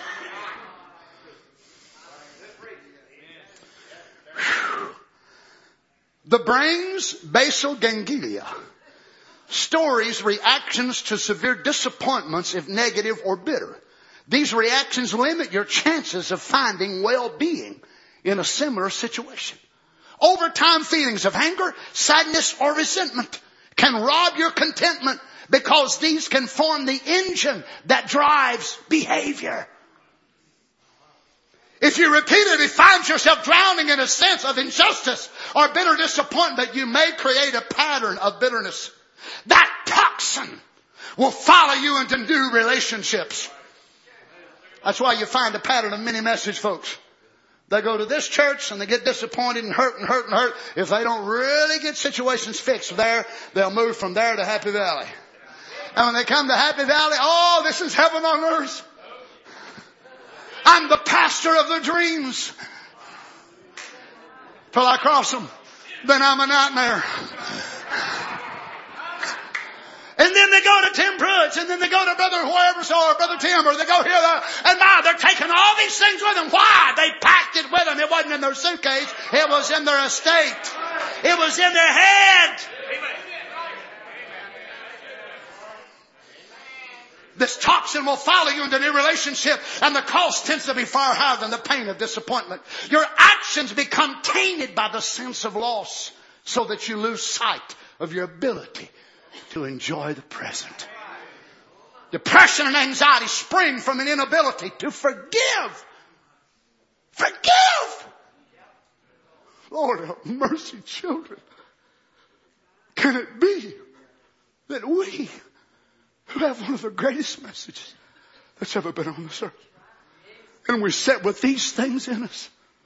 S7: The brain's basal ganglia stores reactions to severe disappointments if negative or bitter. These reactions limit your chances of finding well-being in a similar situation. Over time, feelings of anger, sadness, or resentment can rob your contentment because these can form the engine that drives behavior. If you repeatedly find yourself drowning in a sense of injustice or bitter disappointment, you may create a pattern of bitterness. That toxin will follow you into new relationships. That's why you find a pattern of many message folks. They go to this church and they get disappointed and hurt and hurt and hurt. If they don't really get situations fixed there, they'll move from there to Happy Valley. And when they come to Happy Valley, oh, this is heaven on earth. I'm the pastor of the dreams. Till I cross them, then I'm a nightmare. And then they go to Tim Pruitt's, and then they go to Brother whoever so, or Brother Tim, or they go here, there, and now they're taking all these things with them. Why? They packed it with them. It wasn't in their suitcase. It was in their estate. It was in their head. This toxin will follow you into a new relationship, and the cost tends to be far higher than the pain of disappointment. Your actions become tainted by the sense of loss, so that you lose sight of your ability to enjoy the present. Depression and anxiety spring from an inability to forgive. Forgive! Lord have mercy, children. Can it be that we who have one of the greatest messages that's ever been on this earth, and we're set with these things in us,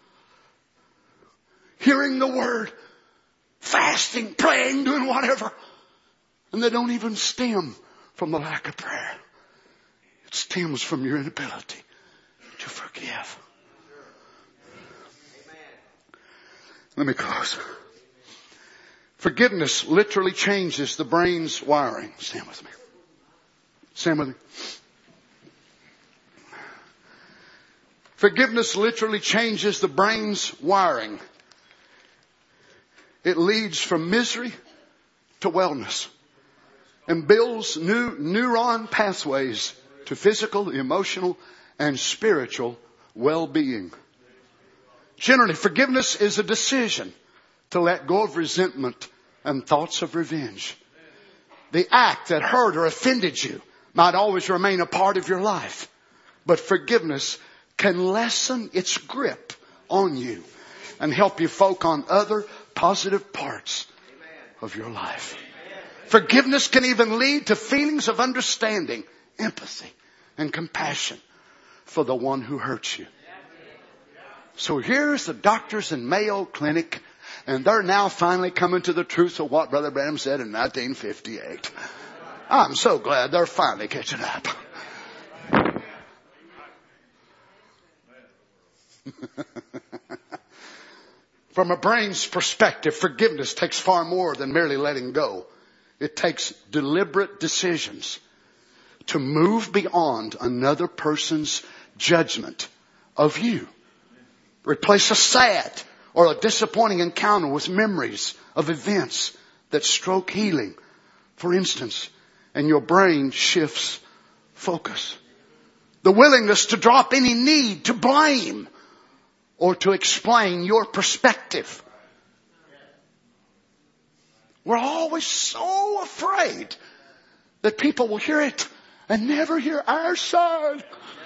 S7: hearing the word, fasting, praying, doing whatever, and they don't even stem from the lack of prayer. It stems from your inability to forgive. Let me close. Forgiveness literally changes the brain's wiring. Stand with me. Stand with me. Forgiveness literally changes the brain's wiring. It leads from misery to wellness and builds new neuron pathways to physical, emotional, and spiritual well-being. Generally, forgiveness is a decision to let go of resentment and thoughts of revenge. The act that hurt or offended you might always remain a part of your life, but forgiveness can lessen its grip on you and help you focus on other positive parts of your life. Forgiveness can even lead to feelings of understanding, empathy, and compassion for the one who hurts you. So here's the doctors in Mayo Clinic, and they're now finally coming to the truth of what Brother Branham said in 1958. I'm so glad they're finally catching up. From a brain's perspective, forgiveness takes far more than merely letting go. It takes deliberate decisions to move beyond another person's judgment of you. Replace a sad or a disappointing encounter with memories of events that stroke healing. For instance, and your brain shifts focus. The willingness to drop any need to blame or to explain your perspective. We're always so afraid that people will hear it and never hear our side.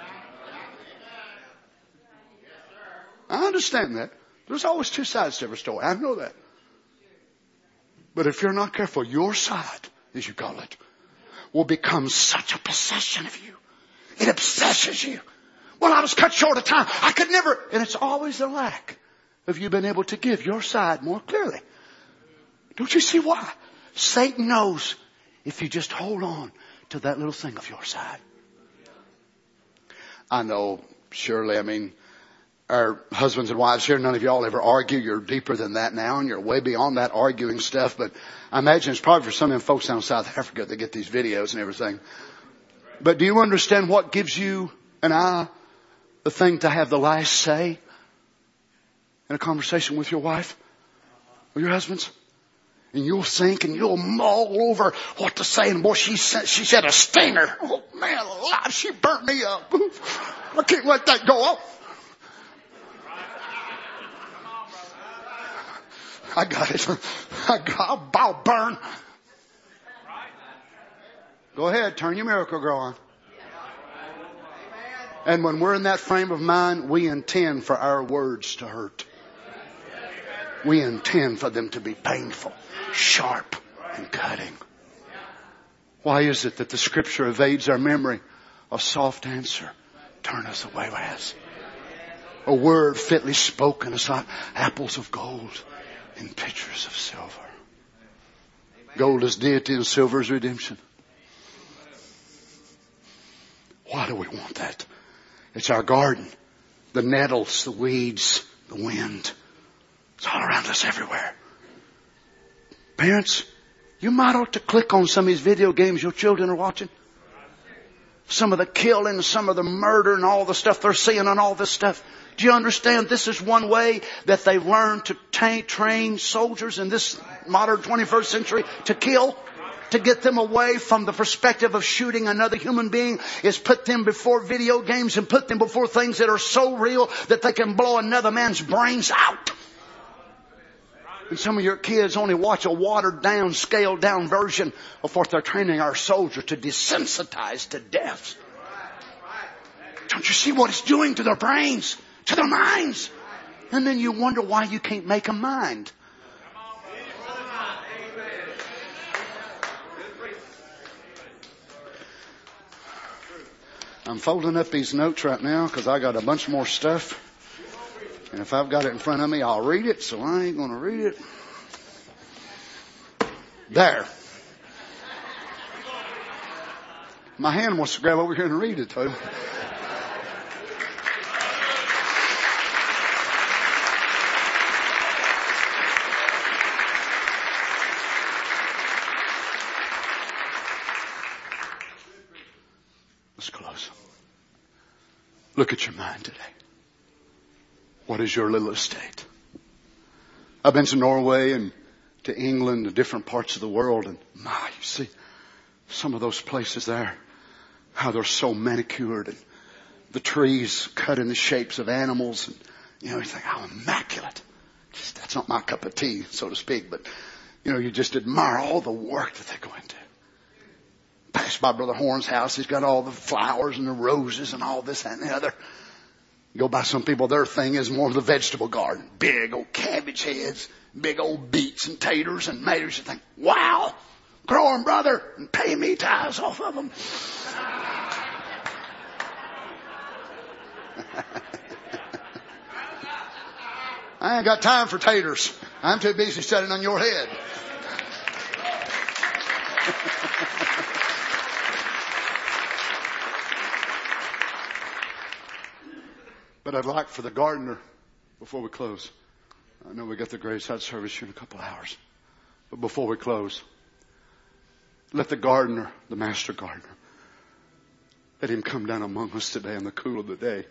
S7: I understand that. There's always two sides to every story. I know that. But if you're not careful, your side, as you call it, will become such a possession of you. It obsesses you. Well, I was cut short of time. I could never. And it's always a lack have you been able to give your side more clearly? Don't you see why? Satan knows if you just hold on to that little thing of your side. I know, surely, our husbands and wives here, none of y'all ever argue. You're deeper than that now, and you're way beyond that arguing stuff. But I imagine it's probably for some of them folks down in South Africa that get these videos and everything. But do you understand what gives you and I the thing to have the last say in a conversation with your wife or your husbands? And you'll think and you'll mull over what to say. And boy, she said a stinger. Oh man alive, she burnt me up. I can't let that go up. I got it. I'll burn. Go ahead, turn your miracle girl on. And when we're in that frame of mind, we intend for our words to hurt. We intend for them to be painful, sharp, and cutting. Why is it that the Scripture evades our memory? A soft answer turneth away wrath. A word fitly spoken is like apples of gold in pitchers of silver. Gold is deity and silver is redemption. Why do we want that? It's our garden. The nettles, the weeds, the wind. It's all around us everywhere. Parents, you might ought to click on some of these video games your children are watching. Some of the killing, some of the murder and all the stuff they're seeing and all this stuff. Do you understand? This is one way that they learn to train soldiers in this modern 21st century to kill. To get them away from the perspective of shooting another human being is put them before video games and put them before things that are so real that they can blow another man's brains out. And some of your kids only watch a watered down, scaled down version of what they're training our soldiers to desensitize to death. Don't you see what it's doing to their brains, to their minds? And then you wonder why you can't make a mind. I'm folding up these notes right now because I got a bunch more stuff. And if I've got it in front of me, I'll read it. So I ain't going to read it. There. My hand wants to grab over here and read it too. Let's close. Look at your mind today. What is your little estate? I've been to Norway and to England and different parts of the world, and you see some of those places there, how they're so manicured and the trees cut in the shapes of animals, and you think how immaculate. That's not my cup of tea, so to speak, but you just admire all the work that they go into. Passed by Brother Horn's house. He's got all the flowers and the roses and all this, that, and the other. You go by some people, their thing is more of the vegetable garden. Big old cabbage heads, big old beets and taters and tomatoes. You think, wow, grow them, brother, and pay me tithes off of them. I ain't got time for taters. I'm too busy studying on your head. But I'd like for the gardener, before we close, I know we got the graveside service here in a couple hours, but before we close, let the gardener, the master gardener, let him come down among us today in the cool of the day.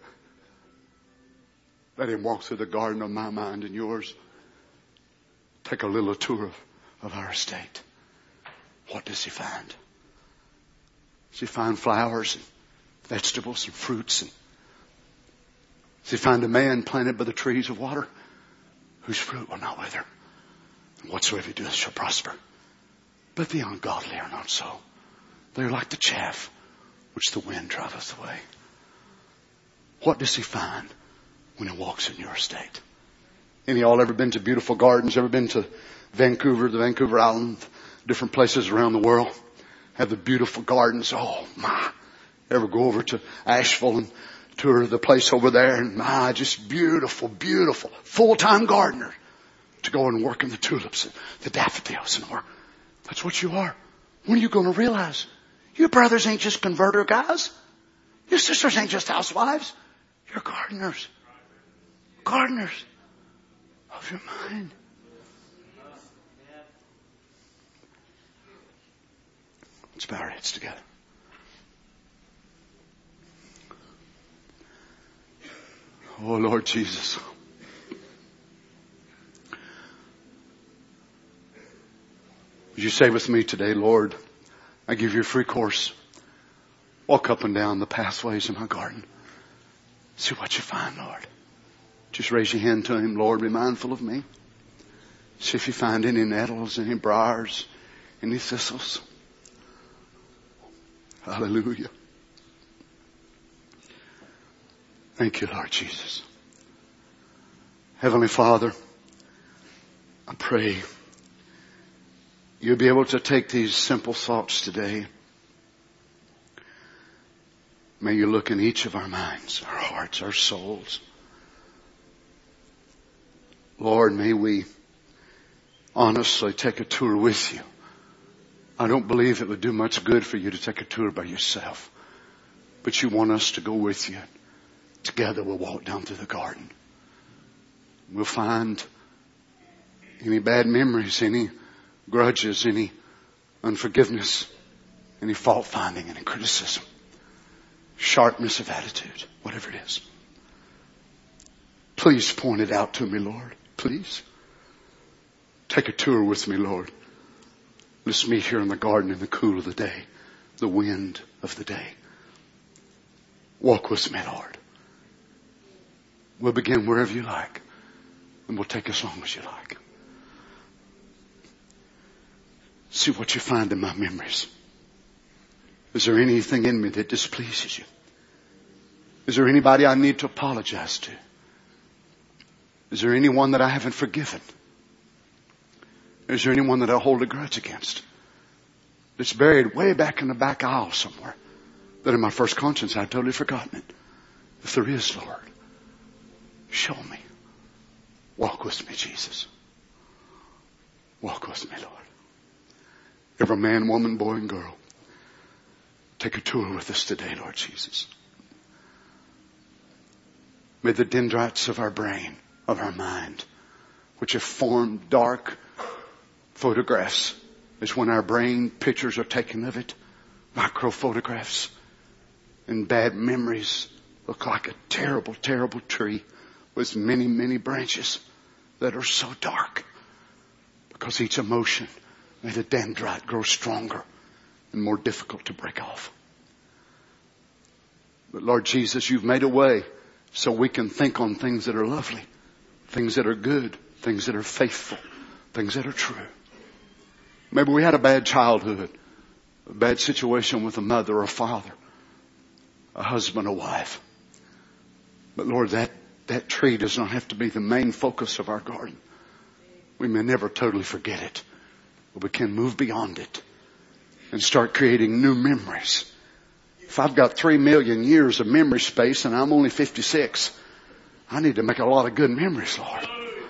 S7: Let him walk through the garden of my mind and yours. Take a little tour of our estate. What does he find? Does he find flowers and vegetables and fruits? And does he find a man planted by the trees of water whose fruit will not wither? And whatsoever he doeth shall prosper. But the ungodly are not so. They are like the chaff which the wind driveth away. What does he find when he walks in your estate? Any of y'all ever been to beautiful gardens? Ever been to Vancouver, the Vancouver Island, different places around the world? Have the beautiful gardens. Oh my. Ever go over to Asheville and tour of the place over there, and just beautiful, beautiful, full-time gardener to go and work in the tulips and the daffodils and work. That's what you are. When are you going to realize your brothers ain't just converter guys? Your sisters ain't just housewives. You're gardeners. Gardeners of your mind. Let's bow our heads together. Oh, Lord Jesus. Would you say with me today, Lord, I give you a free course. Walk up and down the pathways in my garden. See what you find, Lord. Just raise your hand to Him. Lord, be mindful of me. See if you find any nettles, any briars, any thistles. Hallelujah. Thank you, Lord Jesus. Heavenly Father, I pray you'll be able to take these simple thoughts today. May you look in each of our minds, our hearts, our souls. Lord, may we honestly take a tour with you. I don't believe it would do much good for you to take a tour by yourself. But you want us to go with you. Together we'll walk down through the garden. We'll find any bad memories, any grudges, any unforgiveness, any fault finding, any criticism, sharpness of attitude, whatever it is. Please point it out to me, Lord. Please. Take a tour with me, Lord. Let's meet here in the garden in the cool of the day, the wind of the day. Walk with me, Lord. We'll begin wherever you like, and we'll take as long as you like. See what you find in my memories. Is there anything in me that displeases you? Is there anybody I need to apologize to? Is there anyone that I haven't forgiven? Is there anyone that I hold a grudge against? That's buried way back in the back aisle somewhere, that in my first conscience I'd totally forgotten it. If there is, Lord, show me. Walk with me, Jesus. Walk with me, Lord. Every man, woman, boy, and girl, take a tour with us today, Lord Jesus. May the dendrites of our brain, of our mind, which have formed dark photographs, is when our brain pictures are taken of it, micro photographs, and bad memories look like a terrible, terrible tree with many, many branches that are so dark. Because each emotion made the dendrite grow stronger and more difficult to break off. But Lord Jesus, you've made a way so we can think on things that are lovely, things that are good, things that are faithful, things that are true. Maybe we had a bad childhood, a bad situation with a mother or a father, a husband, a wife. But Lord, that tree does not have to be the main focus of our garden. We may never totally forget it, but we can move beyond it and start creating new memories. If I've got 3 million years of memory space and I'm only 56, I need to make a lot of good memories, Lord.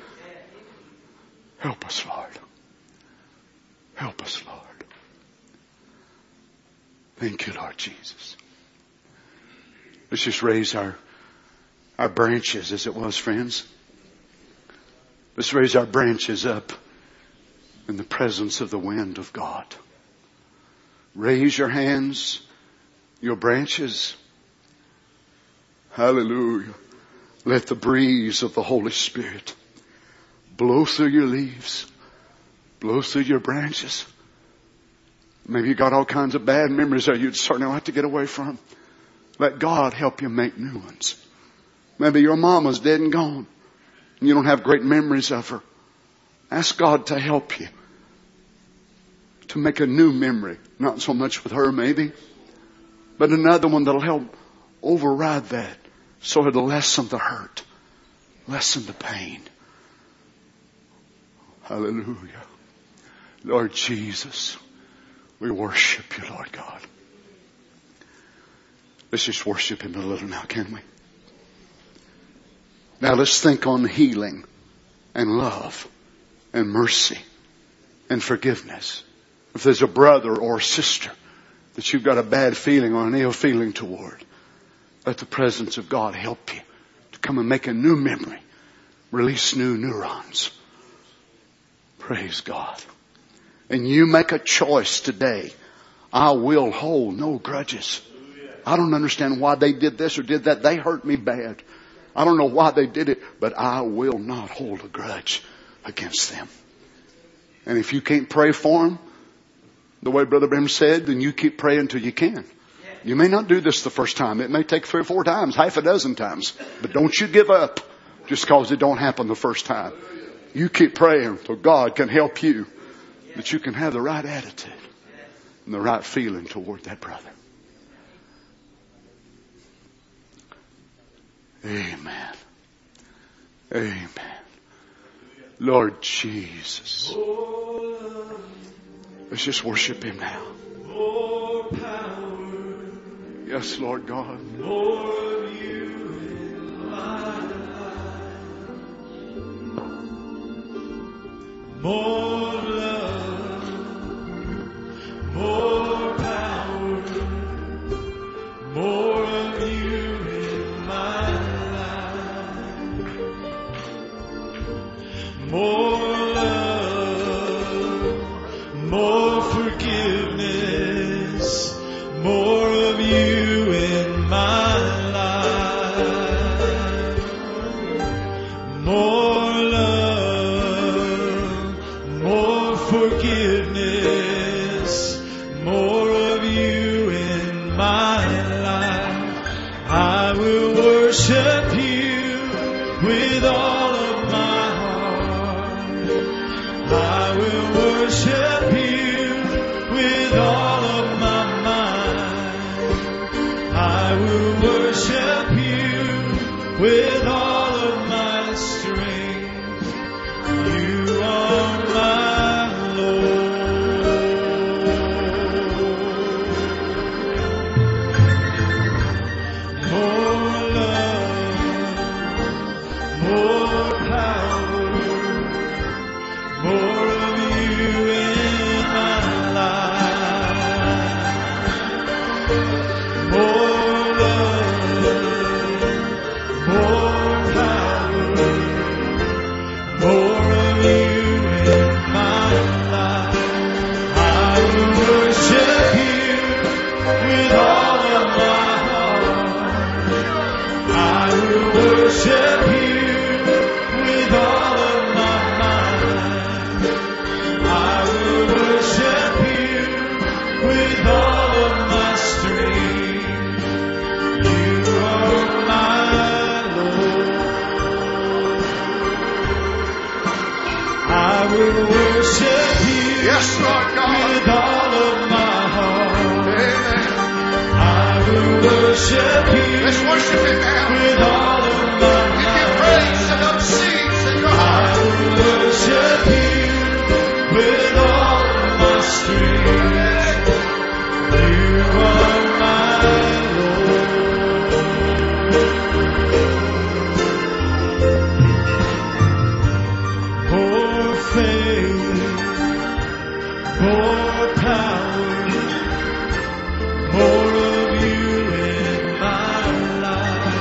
S7: Help us, Lord. Help us, Lord. Thank you, Lord Jesus. Let's just raise our branches as it was, friends. Let's raise our branches up in the presence of the wind of God. Raise your hands, your branches. Hallelujah. Let the breeze of the Holy Spirit blow through your leaves, blow through your branches. Maybe you got all kinds of bad memories that you'd certainly like to get away from. Let God help you make new ones. Maybe your mama's dead and gone, and you don't have great memories of her. Ask God to help you to make a new memory. Not so much with her maybe, but another one that'll help override that so it'll lessen the hurt, lessen the pain. Hallelujah. Lord Jesus, we worship you, Lord God. Let's just worship Him a little now, can we? Now let's think on healing and love and mercy and forgiveness. If there's a brother or a sister that you've got a bad feeling or an ill feeling toward, let the presence of God help you to come and make a new memory. Release new neurons. Praise God. And you make a choice today. I will hold no grudges. I don't understand why they did this or did that. They hurt me bad. I don't know why they did it, but I will not hold a grudge against them. And if you can't pray for them, the way Brother Brim said, then you keep praying until you can. You may not do this the first time. It may take 3 or 4 times, half a dozen times. But don't you give up just because it don't happen the first time. You keep praying until God can help you, that you can have the right attitude and the right feeling toward that brother. Amen. Amen. Lord Jesus. Let's just worship Him now.
S1: More power,
S7: Yes, Lord God.
S1: more of you in my life. More love, more power, more of you in my life. More love, more forgiveness, more of you in my life. More love, more forgiveness, more of you in my life. I will worship you with all of my heart. I will worship you with all of my mind. I will worship you with all of my strength. You are my Lord. More love, more power, more of you in my life. More love, more power, more of you in my life. I will worship you with all of my heart. I will worship you with all of my mind. I will worship you with all of my strength. You are my Lord. I will worship you
S7: Yes, Lord God.
S1: with all of my heart.
S7: Amen.
S1: I will worship you
S7: Let's worship Him now.
S1: with all of my
S7: Give Him
S1: mind.
S7: praise and those seeds in your
S1: I
S7: heart.
S1: will worship you with all of my strength. You are my Lord. More faith, more power, more of you in my life.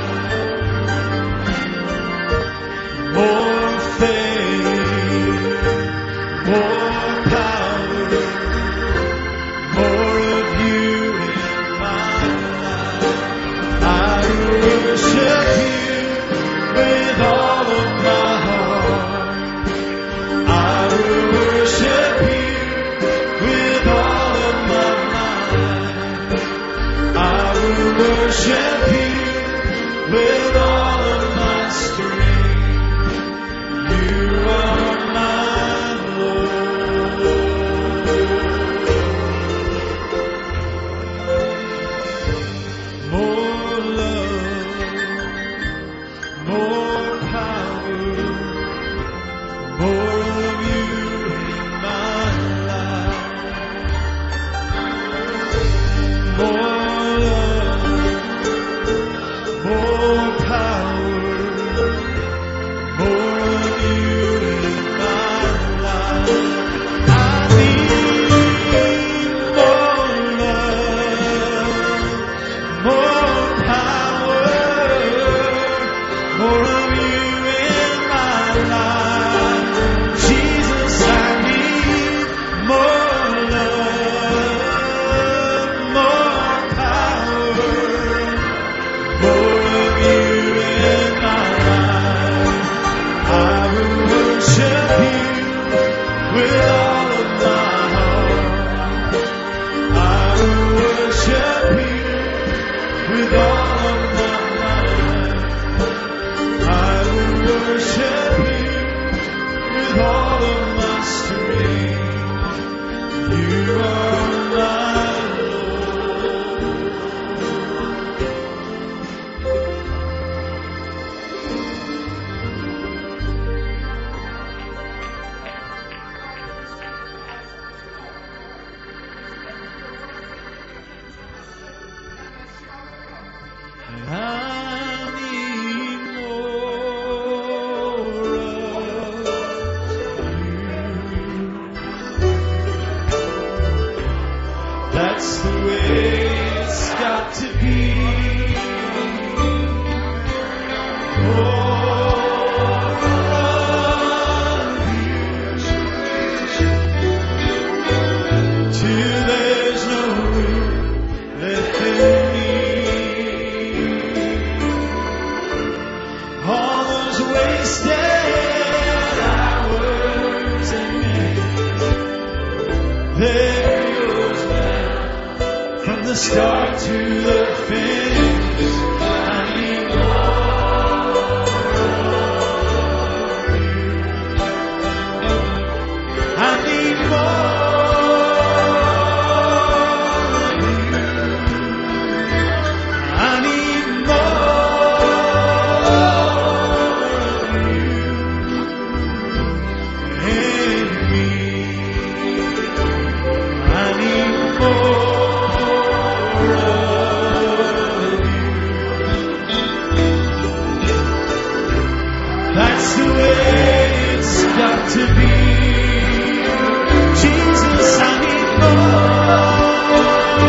S1: More faith, more power, more of you in my life. I will worship you with all of my heart. I will worship you with all of my mind. I will worship you with all of my strength. You are my Lord. More love, more power, more of you in my life. More love, life. Jesus, I need more love, more power, more of you in my life. I will worship you with all of my heart. I will worship you with all of my mind. I will worship you with all of my strength. You are my I need more of you. That's the way it's got to be. More of you. Till there's no room left in me. All those wasted hours and minutes, they're yours now. From the start to the finish, I need more of you. I need more of you. I need That's the way it's got to be. Jesus, I need more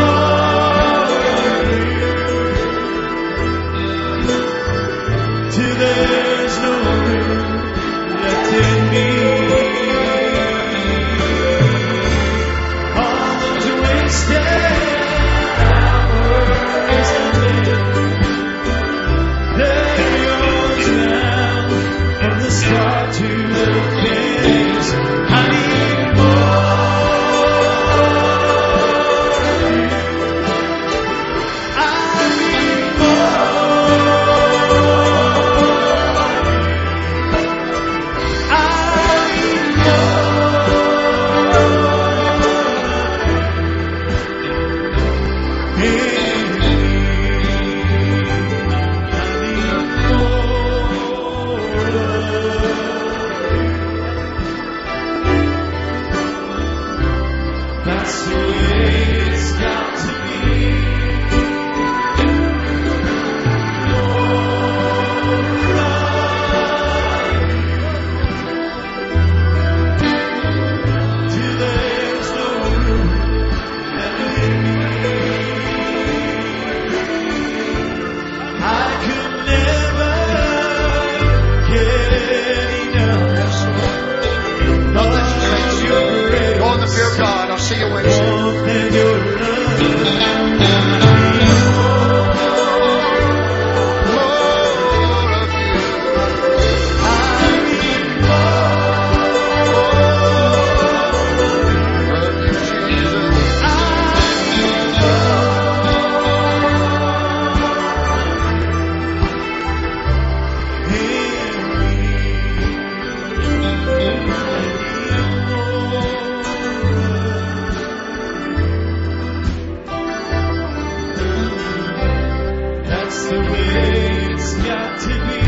S1: of you. Till there's no room left in me. All those wasted hours and minutes, they're yours now. From the start to the finish, I need more of you. I need more of you. I need more in me. I need more. That's the way it's got to be. Till there's no room left in me. I could never get enough.
S7: God bless you, saints. Go in the fear of God. I'll see you Wednesday.
S1: And your That's the way it's got to be.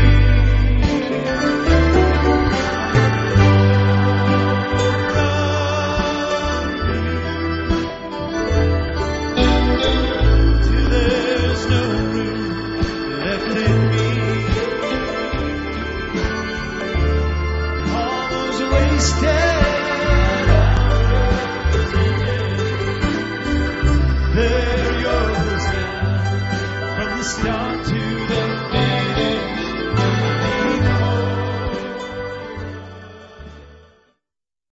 S1: Till there's no room left in me. All those wasted